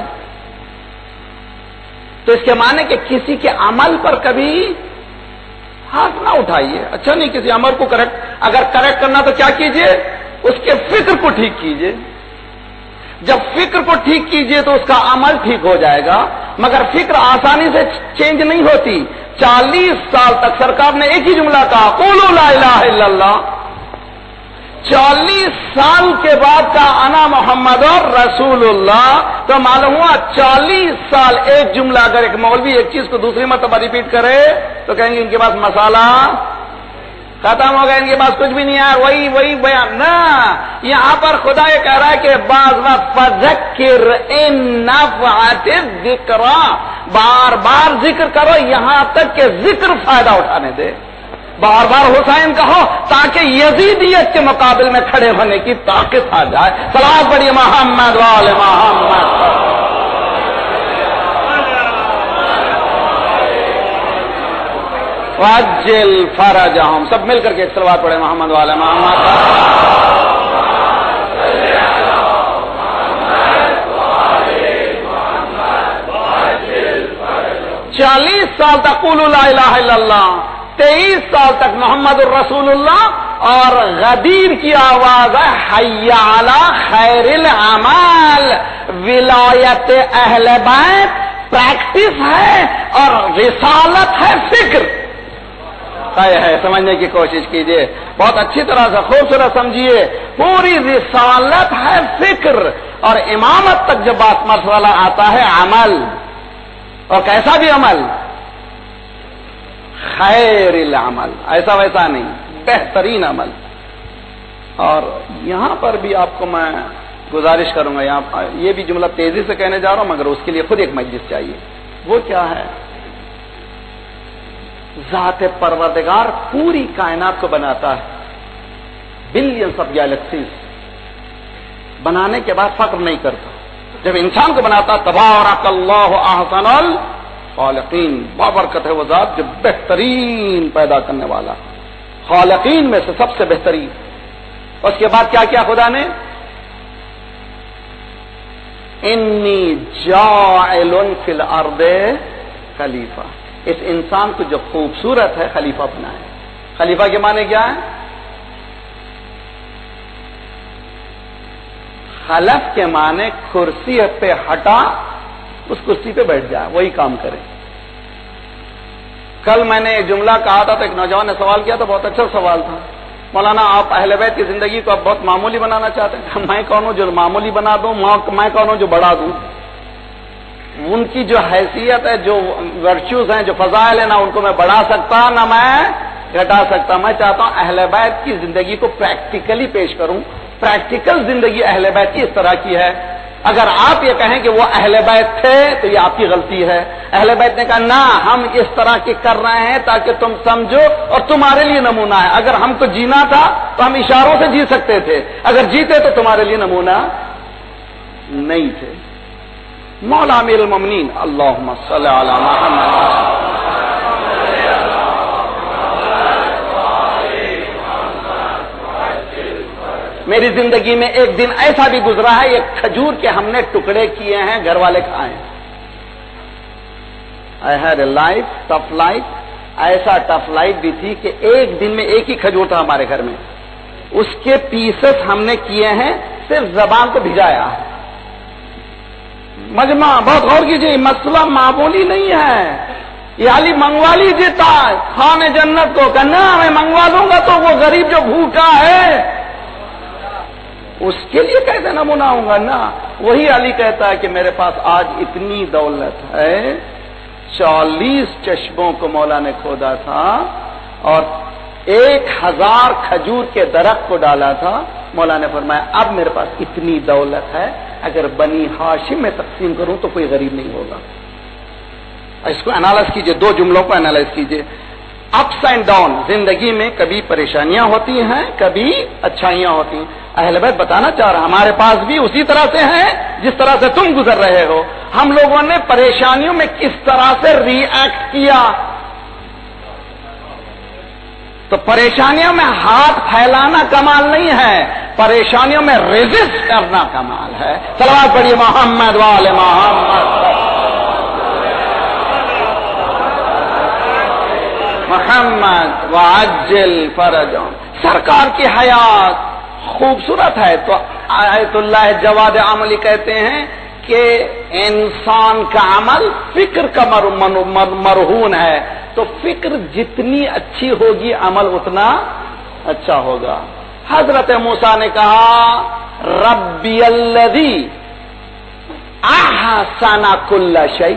تو اس کے معنی کہ کسی کے عمل پر کبھی ہاتھ نہ اٹھائیے۔ اچھا نہیں، کسی عمل کو کریکٹ اگر کریکٹ کرنا تو کیا کیجئے؟ اس کے فکر کو ٹھیک کیجئے۔ جب فکر کو ٹھیک کیجئے تو اس کا عمل ٹھیک ہو جائے گا، مگر فکر آسانی سے چینج نہیں ہوتی۔ چالیس سال تک سرکار نے ایک ہی جملہ کہا، قولوا لا الہ الا اللہ۔ چالیس سال کے بعد کا انا محمد اور رسول اللہ، تو معلوم ہوا چالیس سال ایک جملہ اگر ایک مولوی ایک چیز کو دوسری مرتبہ ریپیٹ کرے تو کہیں گے ان کے پاس مسالہ ختم ہو گیا، ان کے پاس کچھ بھی نہیں ہے، وہی وہی بیان نہ. یہاں پر خدا یہ کہہ رہا ہے کہ بعض وقت فذکر ان نفعت الذکریٰ، بار بار ذکر کرو یہاں تک کہ ذکر فائدہ اٹھانے دے. بار بار حسین کہو تاکہ یزیدیت کے مقابل میں کھڑے ہونے کی طاقت آ جائے. صلوات پڑھیے محمد وآل محمد. وعجل فرجہم، سب مل کر کے ایک صلوات پڑھے محمد وآل محمد. چالیس سال تک قولوا لا الہ الا اللہ، تیئیس سال تک محمد الرسول اللہ، اور غدیر کی آواز ہے حی علی خیر العمال. ولایت اہل بیت پریکٹس ہے اور رسالت ہے فکر ہے. سمجھنے کی کوشش کیجئے، بہت اچھی طرح سے خوبصورت سمجھیے. پوری رسالت ہے فکر، اور امامت تک جب بات مسئلہ آتا ہے عمل، اور کیسا بھی عمل، خیر العمل، ایسا ویسا نہیں، بہترین عمل. اور یہاں پر بھی آپ کو میں گزارش کروں گا، یہاں یہ بھی جملہ تیزی سے کہنے جا رہا ہوں مگر اس کے لیے خود ایک مجلس چاہیے. وہ کیا ہے؟ ذات پروردگار پوری کائنات کو بناتا ہے، بلینس آف گیلیکسیز، بنانے کے بعد فخر نہیں کرتا. جب انسان کو بناتا تبارک اللہ احسن الخالقین، بابرکت ہے وہ ذات جو بہترین پیدا کرنے والا، خالقین میں سے سب سے بہترین. اس کے بعد کیا کیا خدا نے؟ انی جاعل فی الارض خلیفہ، اس انسان کو جو خوبصورت ہے خلیفہ بنائے. خلیفہ کے معنی کیا ہے؟ خلف کے معنی کرسی پہ ہٹا، اس کرسی پہ بیٹھ جائے، وہی کام کرے. کل میں نے ایک جملہ کہا تھا تو ایک نوجوان نے سوال کیا تھا، بہت اچھا سوال تھا. مولانا آپ اہل بیت کی زندگی کو آپ بہت معمولی بنانا چاہتے ہیں. میں کون ہوں جو معمولی بنا دوں؟ میں کون ہوں جو بڑھا دوں؟ ان کی جو حیثیت ہے، جو ورچوز ہیں، جو فضائل ہیں، نہ ان کو میں بڑھا سکتا نہ میں گھٹا سکتا. میں چاہتا ہوں اہل بیت کی زندگی کو پریکٹیکلی پیش کروں. پریکٹیکل زندگی اہل بیت کی اس طرح کی ہے. اگر آپ یہ کہیں کہ وہ اہل بیت تھے تو یہ آپ کی غلطی ہے. اہل بیت نے کہا نہ، ہم اس طرح کی کر رہے ہیں تاکہ تم سمجھو اور تمہارے لیے نمونہ ہے. اگر ہم کو جینا تھا تو ہم اشاروں سے جی سکتے تھے، اگر جیتے تو تمہارے لیے نمونہ نہیں تھے. مولا امیر المومنین اللہم صلی علی محمد. میری زندگی میں ایک دن ایسا بھی گزرا ہے، ایک کھجور کے ہم نے ٹکڑے کیے ہیں، گھر والے کھائے. I had a life, tough life. ایسا ٹف لائف بھی تھی کہ ایک دن میں ایک ہی کھجور تھا ہمارے گھر میں، اس کے پیسز ہم نے کیے ہیں، صرف زبان کو بھجایا. مجمع بہت غور کیجیے، مسئلہ معمولی نہیں ہے. یہ علی منگوا لیجیے تاج خان جنت کو، کہنا میں منگوا دوں گا تو وہ غریب جو بھوکا ہے اس کے لیے کیسے نمونہ ہوں گا نا. وہی علی کہتا ہے کہ میرے پاس آج اتنی دولت ہے، چالیس چشموں کو مولا نے کھودا تھا اور ایک ہزار کھجور کے درخت کو ڈالا تھا. مولا نے فرمایا اب میرے پاس اتنی دولت ہے، اگر بنی ہاشم میں تقسیم کروں تو کوئی غریب نہیں ہوگا. اس کو انالائز کیجئے، دو جملوں کو انالائز کیجئے. اپس اینڈ ڈاؤن، زندگی میں کبھی پریشانیاں ہوتی ہیں، کبھی اچھائیاں ہوتی ہیں. اہل بیت بتانا چاہ رہا ہمارے پاس بھی اسی طرح سے ہیں جس طرح سے تم گزر رہے ہو. ہم لوگوں نے پریشانیوں میں کس طرح سے ری ایکٹ کیا. تو پریشانیوں میں ہاتھ پھیلانا کمال نہیں ہے، پریشانیوں میں ریزسٹ کرنا کمال ہے. صلوات پڑھیے محمد وآل محمد. محمد وعجل فرجهم. سرکار کی حیات خوبصورت ہے. تو آیت اللہ جواد عملی کہتے ہیں کہ انسان کا عمل فکر کا مرہون ہے. تو فکر جتنی اچھی ہوگی عمل اتنا اچھا ہوگا. حضرت موسیٰ نے کہا ربی الذی احسن کل شیء،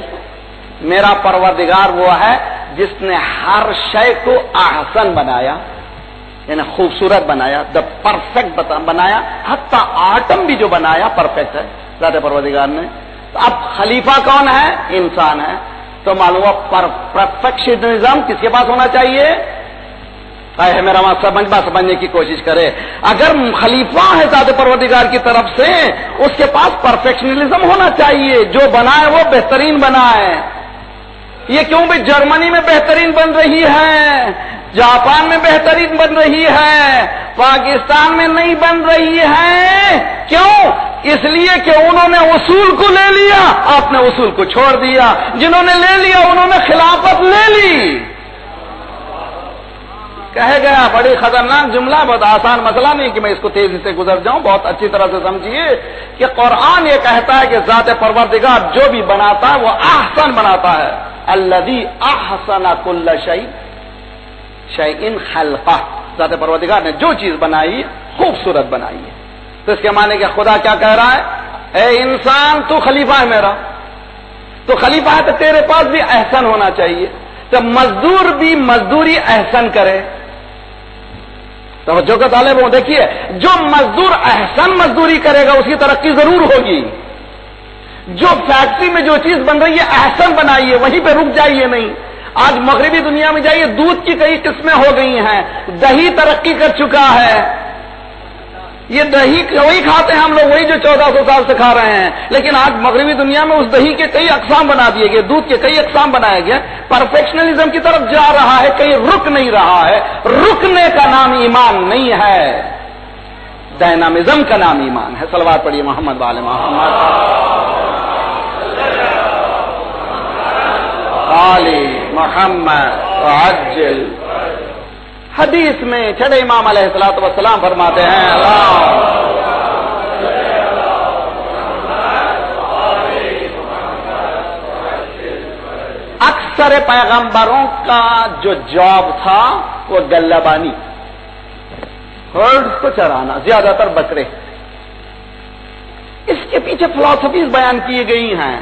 میرا پروردگار وہ ہے جس نے ہر شے کو احسن بنایا. یعنی خوبصورت بنایا، دا پرفیکٹ بنایا، حتی آٹم بھی جو بنایا پرفیکٹ ہے ذات پروردگار نے. تو اب خلیفہ کون ہے؟ انسان ہے. تو معلوم ہوا پرفیکشنزم کس کے پاس ہونا چاہیے؟ ہے میرا وہاں سمجھ با سمجھنے کی کوشش کرے. اگر خلیفہ ہے ذات پروردگار کی طرف سے، اس کے پاس پرفیکشنلزم ہونا چاہیے، جو بنائے وہ بہترین بنائے. یہ کیوں بھی جرمنی میں بہترین بن رہی ہے، جاپان میں بہترین بن رہی ہے، پاکستان میں نہیں بن رہی ہے؟ کیوں؟ اس لیے کہ انہوں نے اصول کو لے لیا، آپ نے اصول کو چھوڑ دیا. جنہوں نے لے لیا انہوں نے خلافت لے لی. کہے گیا بڑی خطرناک جملہ، بہت آسان مسئلہ نہیں کہ میں اس کو تیزی سے گزر جاؤں، بہت اچھی طرح سے سمجھیے کہ قرآن یہ کہتا ہے کہ ذات پروردگار جو بھی بناتا ہے وہ احسن بناتا ہے. الذی احسن کل شیء شیء خلقہ، ذات پروردگار نے جو چیز بنائی خوبصورت بنائی ہے. تو اس کے معنی کہ خدا کیا کہہ رہا ہے؟ اے انسان تو خلیفہ ہے میرا، تو خلیفہ ہے تو تیرے پاس بھی احسن ہونا چاہیے. تو مزدور بھی مزدوری احسن کرے. توجہ کا طالب ہوں، دیکھیے جو مزدور احسن مزدوری کرے گا اس کی ترقی ضرور ہوگی. جو فیکٹری میں جو چیز بن رہی ہے احسن بنائیے، وہیں پہ رک جائیے نہیں. آج مغربی دنیا میں جائیے، دودھ کی کئی قسمیں ہو گئی ہیں، دہی ترقی کر چکا ہے. یہ دہی وہی کھاتے ہیں ہم لوگ، وہی جو چودہ سو سال سے کھا رہے ہیں، لیکن آج مغربی دنیا میں اس دہی کے کئی اقسام بنا دیے گئے، دودھ کے کئی اقسام بنائے گئے. پرفیکشنلزم کی طرف جا رہا ہے، کہیں رک نہیں رہا ہے. رکنے کا نام ایمان نہیں ہے، ڈائنامزم کا نام ایمان ہے. صلوات پڑھیے محمد والے محمد علی محمد عجل. حدیث میں چھڑے امام علیہ الصلوۃ والسلام فرماتے ہیں اکثر پیغمبروں کا جو جاب تھا وہ گلہبانی، ہرڈز کو چرانا، زیادہ تر بکرے. اس کے پیچھے فلسفیز بیان کی گئی ہیں.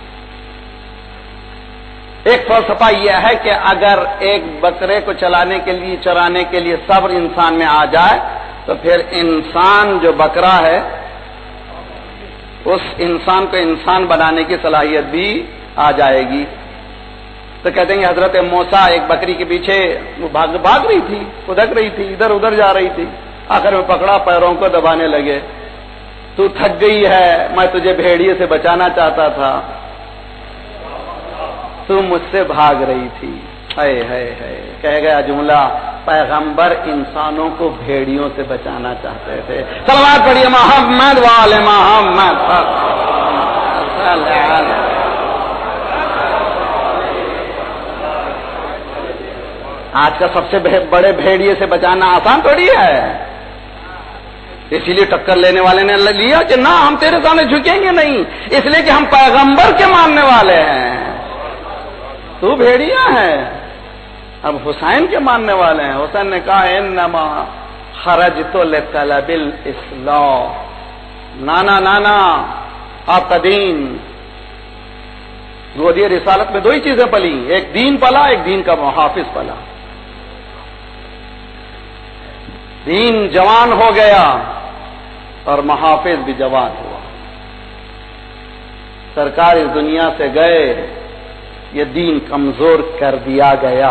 ایک فلسفہ یہ ہے کہ اگر ایک بکرے کو چلانے کے لیے چرانے کے لیے صبر انسان میں آ جائے تو پھر انسان جو بکرا ہے اس انسان کو انسان بنانے کی صلاحیت بھی آ جائے گی. تو کہتے ہیں کہ حضرت موسیٰ ایک بکری کے پیچھے وہ بھاگ بھاگ رہی تھی، ادھک رہی تھی، ادھر ادھر جا رہی تھی. آخر میں پکڑا، پیروں کو دبانے لگے. تو تھک گئی ہے، میں تجھے بھیڑیے سے بچانا چاہتا تھا، تو مجھ سے بھاگ رہی تھی. ہے ہے ہے کہہ گیا جملہ، پیغمبر انسانوں کو بھیڑیوں سے بچانا چاہتے تھے. صلوات پڑھیے محمد والے محمد. آج کا سب سے بڑے بھیڑیے سے بچانا آسان تھوڑی ہے. اسی لیے ٹکر لینے والے نے لیا کہ نہ ہم تیرے سامنے جھکیں گے نہیں، اس لیے کہ ہم پیغمبر کے ماننے والے ہیں. تو بھیڑیا ہے، اب حسین کے ماننے والے ہیں. حسین نے کہا انما خرجت لطلب الاصلاح. نانا نانا آپ کا دین، گودی رسالت میں دو ہی چیزیں پلی، ایک دین پلا، ایک دین کا محافظ پلا. دین جوان ہو گیا اور محافظ بھی جوان ہوا. سرکار اس دنیا سے گئے، یہ دین کمزور کر دیا گیا.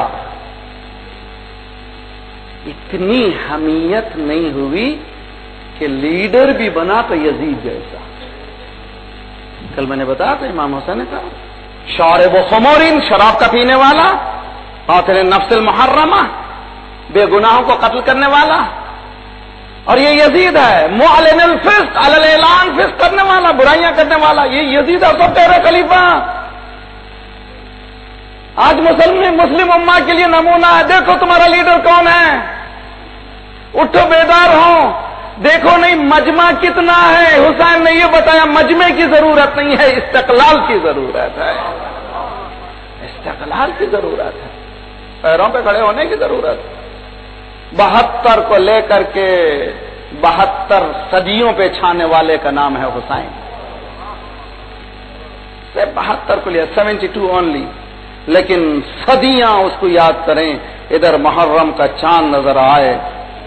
اتنی حمیت نہیں ہوئی کہ لیڈر بھی بنا تو یزید جیسا. کل میں نے بتایا تھا امام حسین نے کہا شارب و خمورین، شراب کا پینے والا، قاتل نفس المحرمہ، بے گناہوں کو قتل کرنے والا. اور یہ یزید ہے معلن الفسق، علی الاعلان فسق کرنے والا، برائیاں کرنے والا. یہ یزید ہے، سب کہہ رہے خلیفہ. آج مسلم مسلم امہ کے لیے نمونہ ہے. دیکھو تمہارا لیڈر کون ہے، اٹھو بیدار ہو. دیکھو نہیں مجمع کتنا ہے. حسین نے یہ بتایا مجمع کی ضرورت نہیں ہے، استقلال کی ضرورت ہے. استقلال کی ضرورت ہے، پیروں پہ کھڑے ہونے کی ضرورت ہے. بہتر کو لے کر کے بہتر صدیوں پہ چھانے والے کا نام ہے حسین. بہتر کو لیا سیونٹی ٹو اونلی، لیکن صدیاں اس کو یاد کریں. ادھر محرم کا چاند نظر آئے،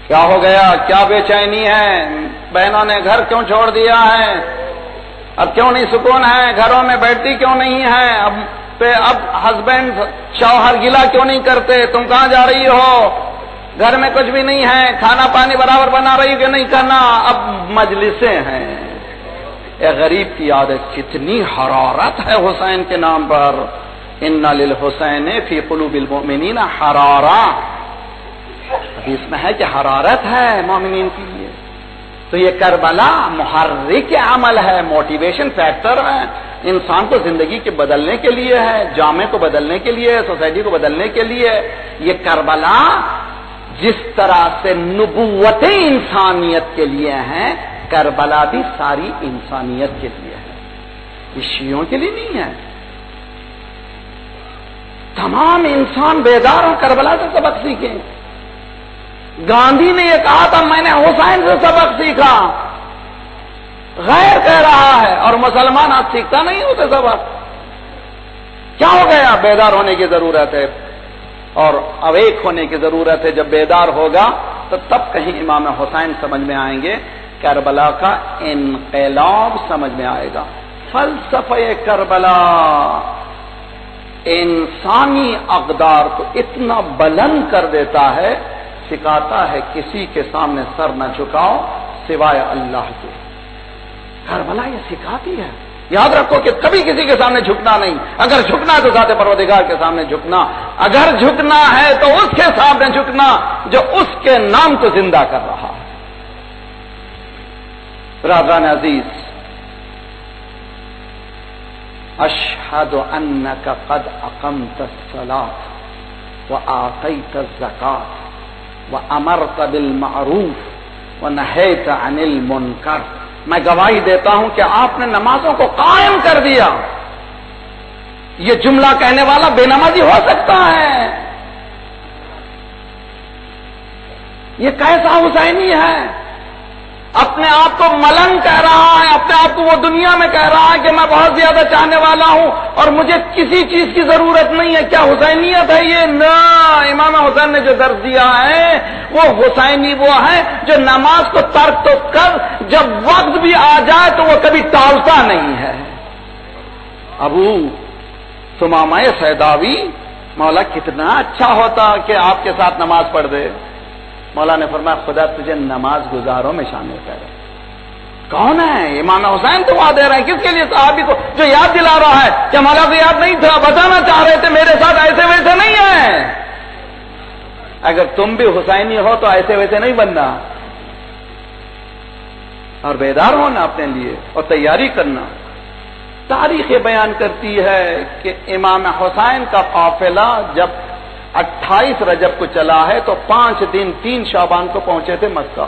کیا ہو گیا؟ کیا بے چینی ہے؟ بہنوں نے گھر کیوں چھوڑ دیا ہے؟ اب کیوں نہیں سکون ہے؟ گھروں میں بیٹھتی کیوں نہیں ہے؟ اب پہ اب ہسبینڈ شوہر گلا کیوں نہیں کرتے؟ تم کہاں جا رہی ہو؟ گھر میں کچھ بھی نہیں ہے، کھانا پانی برابر بنا رہی کہ نہیں کرنا؟ اب مجلسیں ہیں۔ اے غریب کی عادت، کتنی حرارت ہے حسین کے نام پر۔ ان للحسین فی قلوب المؤمنین حرارہ، حدیث میں ہے کہ حرارت ہے مومنین کے لیے۔ تو یہ کربلا محرک عمل ہے، موٹیویشن فیکٹر ہے، انسان کو زندگی کے بدلنے کے لیے ہے، جامع کو بدلنے کے لیے ہے، سوسائٹی کو بدلنے کے لیے۔ یہ کربلا جس طرح سے نبوت انسانیت کے لیے ہیں، کربلا بھی ساری انسانیت کے لیے ہے، یہ شیعوں کے لیے نہیں ہے۔ تمام انسان بیدار ہوں، کربلا سے سبق سیکھیں۔ گاندھی نے یہ کہا تھا میں نے حسین سے سبق سیکھا، غیر کہہ رہا ہے، اور مسلمان آج سیکھتا نہیں اسے سبق۔ کیا ہو گیا؟ بیدار ہونے کی ضرورت ہے اور اویک ہونے کی ضرورت ہے۔ جب بیدار ہوگا تو تب کہیں امام حسین سمجھ میں آئیں گے، کربلا کا انقلاب سمجھ میں آئے گا۔ فلسفہ کربلا انسانی اقدار کو اتنا بلند کر دیتا ہے، سکھاتا ہے کسی کے سامنے سر نہ جھکاؤ سوائے اللہ کے۔ کربلا یہ سکھاتی ہے، یاد رکھو کہ کبھی کسی کے سامنے جھکنا نہیں، اگر جھکنا تو ذات پروردگار کے سامنے جھکنا، اگر جھکنا ہے تو اس کے سامنے جھکنا جو اس کے نام کو زندہ کر رہا ہے۔ برادران عزیز، اشہد انک قد اقمت الصلاۃ وآتیت الزکاۃ وامرت بالمعروف ونہیت عن المنکر، میں گواہی دیتا ہوں کہ آپ نے نمازوں کو قائم کر دیا۔ یہ جملہ کہنے والا بے نمازی ہو سکتا ہے؟ یہ کیسا حسینی ہے؟ اپنے آپ کو ملنگ کہہ رہا ہے، اپنے آپ کو وہ دنیا میں کہہ رہا ہے کہ میں بہت زیادہ چاہنے والا ہوں اور مجھے کسی چیز کی ضرورت نہیں ہے۔ کیا حسینیت ہے یہ؟ نہ، امام حسین نے جو درس دیا ہے وہ حسینی وہ ہے جو نماز کو ترک تو کر، جب وقت بھی آ جائے تو وہ کبھی ٹالتا نہیں ہے۔ ابو ثمامہ سیداوی، مولا کتنا اچھا ہوتا کہ آپ کے ساتھ نماز پڑھ دے۔ مولا نے فرمایا خدا تجھے نماز گزاروں میں شامل کرے۔ کون ہے؟ امام حسین تو وعدہ دے رہے ہیں، کس کے لیے؟ صحابی کو جو یاد دلا رہا ہے کہ مولا کو یاد نہیں تھا، بتانا چاہ رہے تھے میرے ساتھ ایسے ویسے نہیں ہے۔ اگر تم بھی حسینی ہو تو ایسے ویسے نہیں بننا، اور بیدار ہونا اپنے لیے اور تیاری کرنا۔ تاریخ بیان کرتی ہے کہ امام حسین کا قافلہ جب اٹھائیس رجب کو چلا ہے تو پانچ دن تین شعبان کو پہنچے تھے مکہ۔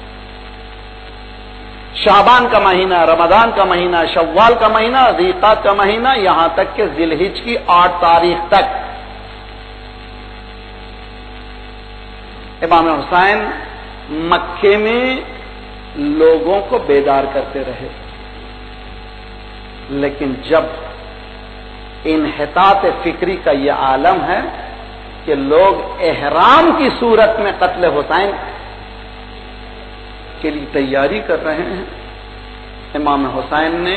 شعبان کا مہینہ، رمضان کا مہینہ، شوال کا مہینہ، ذیقات کا مہینہ، یہاں تک کہ ذی الحج کی آٹھ تاریخ تک امام حسین مکے میں لوگوں کو بیدار کرتے رہے، لیکن جب انحطاط فکری کا یہ عالم ہے کہ لوگ احرام کی صورت میں قتل حسین کے لیے تیاری کر رہے ہیں، امام حسین نے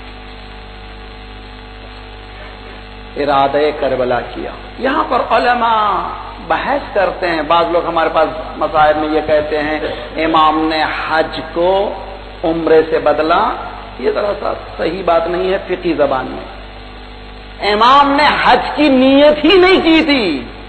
ارادہ کربلا کیا۔ یہاں پر علماء بحث کرتے ہیں، بعض لوگ ہمارے پاس مسائل میں یہ کہتے ہیں امام نے حج کو عمرے سے بدلا، یہ ذرا سا صحیح بات نہیں ہے فقہی زبان میں۔ امام نے حج کی نیت ہی نہیں کی تھی۔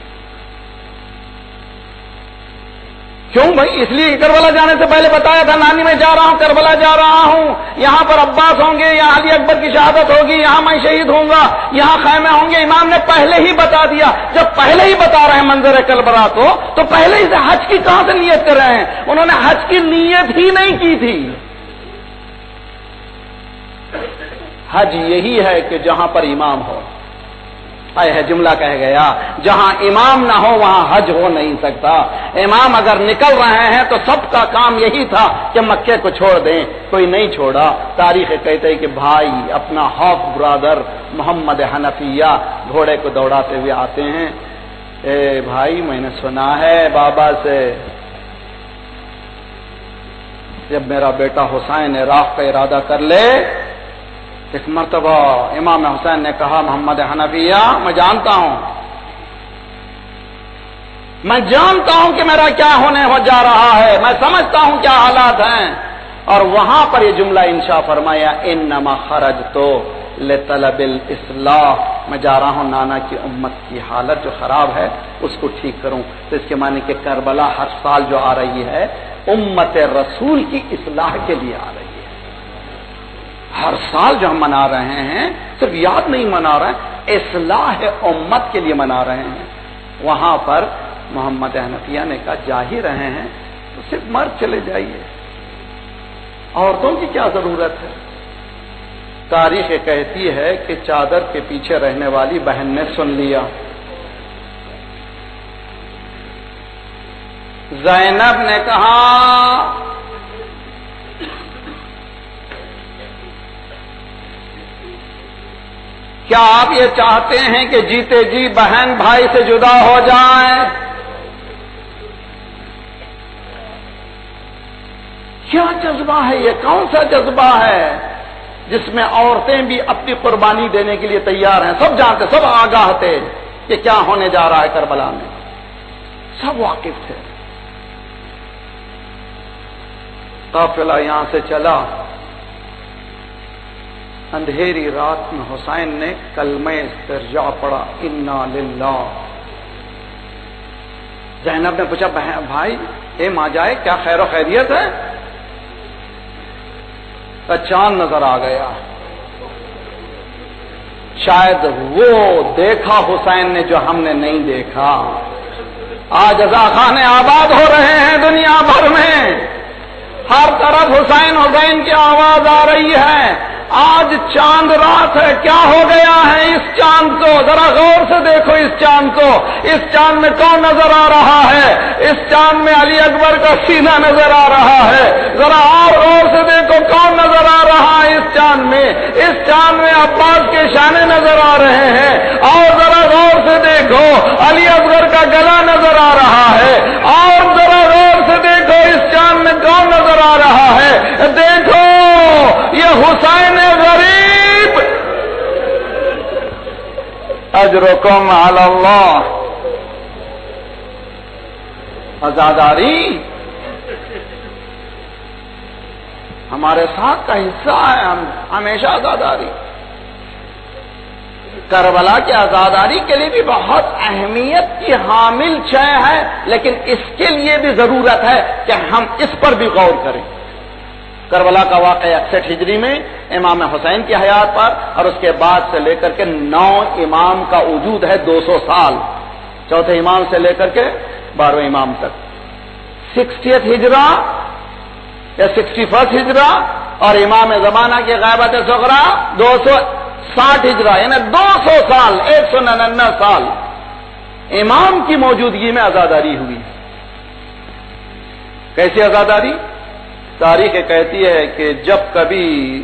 کیوں بھائی؟ اس لیے کربلا جانے سے پہلے بتایا تھا نانی میں جا رہا ہوں، کربلا جا رہا ہوں، یہاں پر عباس ہوں گے، یہاں علی اکبر کی شہادت ہوگی، یہاں میں شہید ہوں گا، یہاں خیمے ہوں گے۔ امام نے پہلے ہی بتا دیا۔ جب پہلے ہی بتا رہے ہیں منظر کربلا کو، تو پہلے ہی سے حج کی کہاں سے نیت کر رہے ہیں؟ انہوں نے حج کی نیت ہی نہیں کی تھی۔ حج یہی ہے کہ جہاں پر امام ہو، ہے جملہ کہہ گیا، جہاں امام نہ ہو وہاں حج ہو نہیں سکتا۔ امام اگر نکل رہے ہیں تو سب کا کام یہی تھا کہ مکے کو چھوڑ دیں، کوئی نہیں چھوڑا۔ تاریخ کہتے ہیں کہ بھائی اپنا ہاف برادر محمد حنفیہ گھوڑے کو دوڑاتے ہوئے آتے ہیں، اے بھائی میں نے سنا ہے بابا سے جب میرا بیٹا حسین عراق کا ارادہ کر لے، ایک مرتبہ امام حسین نے کہا محمد حنفیہ میں جانتا ہوں میں جانتا ہوں کہ میرا کیا ہونے ہو جا رہا ہے، میں سمجھتا ہوں کیا حالات ہیں، اور وہاں پر یہ جملہ انشاء فرمایا انما خرجت لطلب الاصلاح، میں جا رہا ہوں نانا کی امت کی حالت جو خراب ہے اس کو ٹھیک کروں۔ تو اس کے معنی کہ کربلا ہر سال جو آ رہی ہے امت رسول کی اصلاح کے لیے آ رہی ہے۔ ہر سال جو ہم منا رہے ہیں صرف یاد نہیں منا رہے ہیں، اصلاح امت کے لیے منا رہے ہیں۔ وہاں پر محمد حنفیہ نے کہا جا ہی رہے ہیں تو صرف مرد چلے جائیے، عورتوں کی کیا ضرورت ہے؟ تاریخ کہتی ہے کہ چادر کے پیچھے رہنے والی بہن نے سن لیا، زینب نے کہا کیا آپ یہ چاہتے ہیں کہ جیتے جی بہن بھائی سے جدا ہو جائیں؟ کیا جذبہ ہے یہ؟ کون سا جذبہ ہے جس میں عورتیں بھی اپنی قربانی دینے کے لیے تیار ہیں؟ سب جانتے، سب آگاہ تھے کہ کیا ہونے جا رہا ہے کربلا میں، سب واقف تھے۔ قافلہ یہاں سے چلا، اندھیری رات میں حسین نے کلمہ استرجاع پڑھا انا للہ۔ زینب نے پوچھا بہن بھائی اے ماں جائے کیا خیر و خیریت ہے؟ چاند نظر آ گیا، شاید وہ دیکھا حسین نے جو ہم نے نہیں دیکھا۔ آج عزا خانے آباد ہو رہے ہیں دنیا بھر میں، ہر طرف حسین حسین کی آواز آ رہی ہے۔ آج چاند رات ہے، کیا ہو گیا ہے اس چاند کو؟ ذرا غور سے دیکھو اس چاند کو، اس چاند میں کون نظر آ رہا ہے؟ اس چاند میں علی اکبر کا سینہ نظر آ رہا ہے۔ ذرا اور غور سے دیکھو کون نظر آ رہا ہے اس چاند میں؟ اس چاند میں عباس کے شانے نظر آ رہے ہیں۔ اور ذرا غور سے دیکھو علی اکبر کا گلا نظر آ رہا ہے۔ اور ذرا غور سے دیکھو اس چاند میں کون نظر آ رہا ہے؟ دیکھو یہ حسین غریب، اجرکم علی اللہ۔ عزاداری ہمارے ساتھ کا حصہ ہے، ہم ہمیشہ عزاداری۔ کربلا کی عزاداری کے لیے بھی بہت اہمیت کی حامل شے ہے، لیکن اس کے لیے بھی ضرورت ہے کہ ہم اس پر بھی غور کریں۔ کربلا کا واقعہ اکسٹھ ہجری میں امام حسین کی حیات پر، اور اس کے بعد سے لے کر کے نو امام کا وجود ہے، دو سو سال، چوتھے امام سے لے کر کے بارہویں امام تک، سکسٹیتھ ہجرا یا سکسٹی فرسٹ ہجرا، اور امام زمانہ کی غیبت صغرا دو سو ساٹھ ہجرا، یعنی دو سو سال، ایک سو ننانوے سال امام کی موجودگی میں عزاداری ہوئی۔ کیسی عزاداری؟ تاریخ کہتی ہے کہ جب کبھی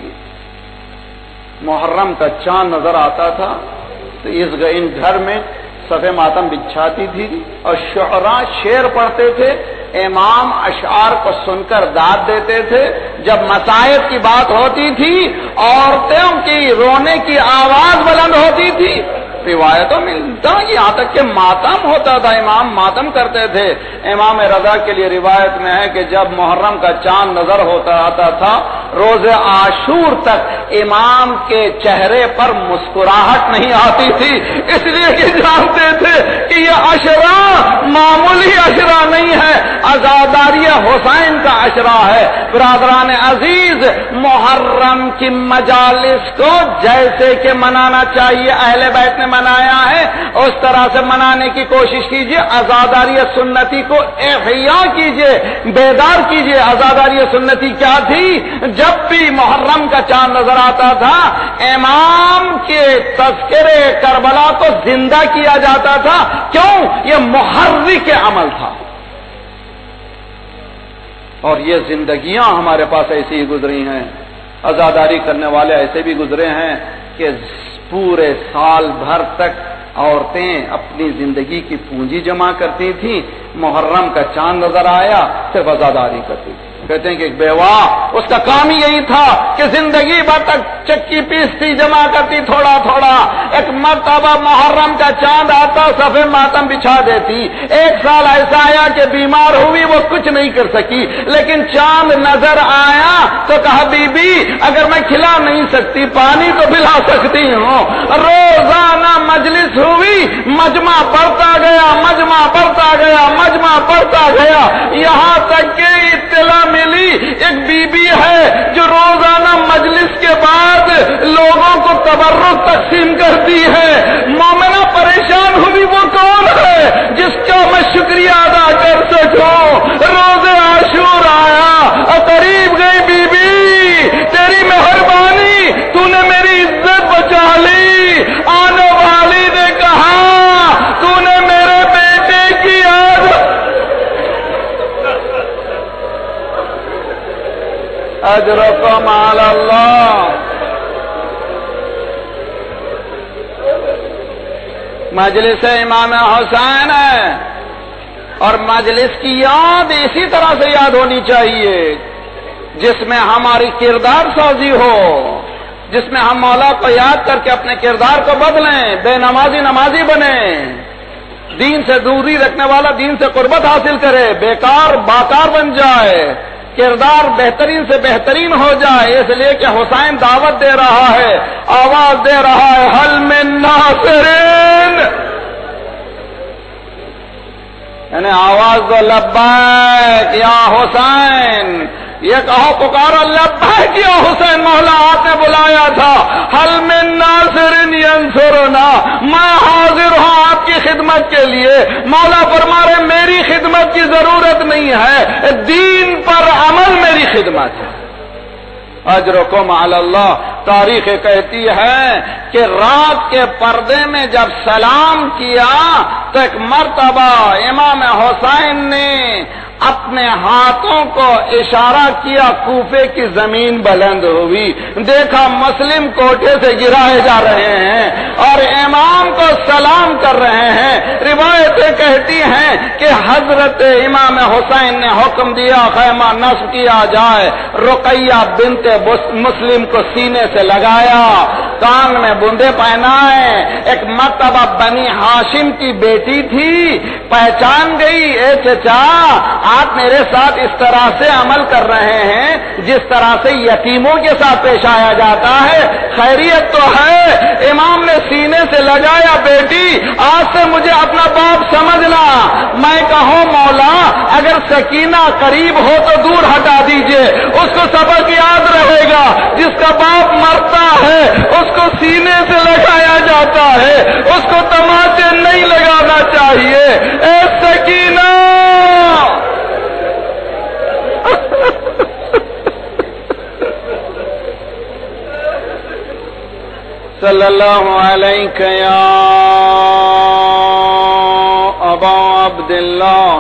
محرم کا چاند نظر آتا تھا تو اس ان گھر میں صف ماتم بچھاتی تھی اور شعراء شعر پڑھتے تھے، امام اشعار کو سن کر داد دیتے تھے۔ جب مصائب کی بات ہوتی تھی عورتوں کی رونے کی آواز بلند ہوتی تھی۔ روایتوں میں یہاں تک کہ ماتم ہوتا تھا، امام ماتم کرتے تھے۔ امام رضا کے لیے روایت میں ہے کہ جب محرم کا چاند نظر ہوتا آتا تھا روز عاشور تک امام کے چہرے پر مسکراہٹ نہیں آتی تھی، اس لیے کہ جانتے تھے کہ یہ عشرہ معمولی عشرہ نہیں ہے، عزاداری حسین کا عشرہ ہے۔ برادران عزیز، محرم کی مجالس کو جیسے کہ منانا چاہیے اہل بیت نے منایا ہے اس طرح سے منانے کی کوشش کیجیے۔ عزاداری سنتی کو احیاء کیجیے، بیدار کیجیے۔ عزاداری سنتی کیا تھی؟ جب بھی محرم کا چاند نظر آتا تھا امام کے تذکرے کربلا کو زندہ کیا جاتا تھا۔ کیوں؟ یہ محرک عمل تھا، اور یہ زندگیاں ہمارے پاس ایسی ہی گزری ہیں۔ عزاداری کرنے والے ایسے بھی گزرے ہیں کہ پورے سال بھر تک عورتیں اپنی زندگی کی پونجی جمع کرتی تھیں، محرم کا چاند نظر آیا صرف عزاداری کرتی تھی۔ کہتے ہیں کہ ایک بیوہ اس کا کام ہی یہی تھا کہ زندگی بھر تک چکی پیستی جمع کرتی تھوڑا تھوڑا، ایک مرتبہ محرم کا چاند آتا صفے ماتم بچھا دیتی، ایک سال ایسا آیا کہ بیمار ہوئی وہ کچھ نہیں کر سکی، لیکن چاند نظر آیا تو کہا بی بی اگر میں کھلا نہیں سکتی پانی تو پلا سکتی ہوں۔ روزانہ مجلس ہوئی، مجمع بڑھتا گیا مجمع بڑھتا گیا مجمع بڑھتا گیا، یہاں تک کہ اطلاع ملی ایک بی بی ہے جو روزانہ مجلس کے بعد لوگوں کو تبرک تقسیم کرتی ہے۔ مومنہ پریشان ہوئی وہ کون ہے جس کا میں شکریہ ادا کر سکوں؟ روز عاشور آیا، قریب گئی بی بی، تیری مہربانی تو نے میری عزت بچا لی۔ آنے والی نے کہا تو نے میرے بیٹے کی یاد اجرکم علی اللہ۔ مجلس امام حسین ہے اور مجلس کی یاد اسی طرح سے یاد ہونی چاہیے جس میں ہماری کردار سازی ہو، جس میں ہم مولا کو یاد کر کے اپنے کردار کو بدلیں، بے نمازی نمازی بنے، دین سے دوری رکھنے والا دین سے قربت حاصل کرے، بیکار باکار بن جائے، کردار بہترین سے بہترین ہو جائے۔ اس لیے کہ حسین دعوت دے رہا ہے، آواز دے رہا ہے، حل من ناصرین، یعنی آواز دو لبیک یا حسین، یہ کہو پکارو لبیک یا حسین، مولا آپ نے بلایا تھا، حل من ناصر ینصرنا، میں حاضر ہوں آپ کی خدمت کے لیے۔ مولا فرما رہے میری خدمت کی ضرورت نہیں ہے، دین پر عمل میری خدمت ہے۔ اجرکم علی اللہ۔ تاریخ کہتی ہے کہ رات کے پردے میں جب سلام کیا تو ایک مرتبہ امام حسین نے اپنے ہاتھوں کو اشارہ کیا، کوفے کی زمین بلند ہوئی، دیکھا مسلم کوٹھے سے گرائے جا رہے ہیں اور امام کو سلام کر رہے ہیں۔ روایتیں کہتی ہیں کہ حضرت امام حسین نے حکم دیا خیمہ نصب کیا جائے، رقیہ بنت مسلم کو سینے سے لگایا، کان میں بندے پہنائے۔ ایک مرتبہ بنی ہاشم کی بیٹی تھی، پہچان گئی، اے چچا آپ میرے ساتھ اس طرح سے عمل کر رہے ہیں جس طرح سے یتیموں کے ساتھ پیش آیا جاتا ہے، خیریت تو ہے؟ امام نے سینے سے لگایا، بیٹی آج سے مجھے اپنا باپ سمجھنا۔ میں کہوں مولا اگر سکینہ قریب ہو تو دور ہٹا دیجئے، اس کو سبق یاد رہے گا، جس کا باپ مرتا ہے اس کو سینے سے لگایا جاتا ہے، اس کو تماچے نہیں لگانا چاہیے۔ اے سکینہ صلی اللہ علیہ یا ابا عبداللہ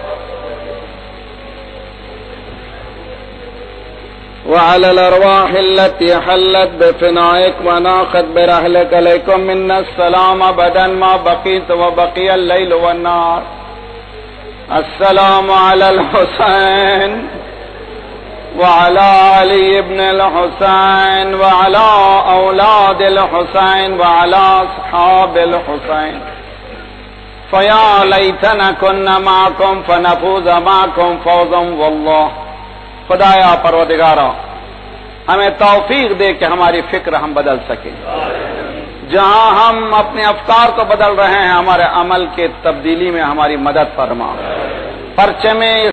وعلى الارواح التي حلت بفنائك وناخت برحلك عليكم منا السلام ابدا ما بقيت وبقي الليل والنهار۔ السلام على الحسين وعلى علي بن الحسين وعلى اولاد الحسين وعلى اصحاب الحسين فيا ليتنا كنا معكم فنفوز معكم فوزا والله۔ خدایا پروردگارا ہمیں توفیق دے کہ ہماری فکر ہم بدل سکیں، جہاں ہم اپنے افکار کو بدل رہے ہیں ہمارے عمل کے تبدیلی میں ہماری مدد فرما۔ پرچمیں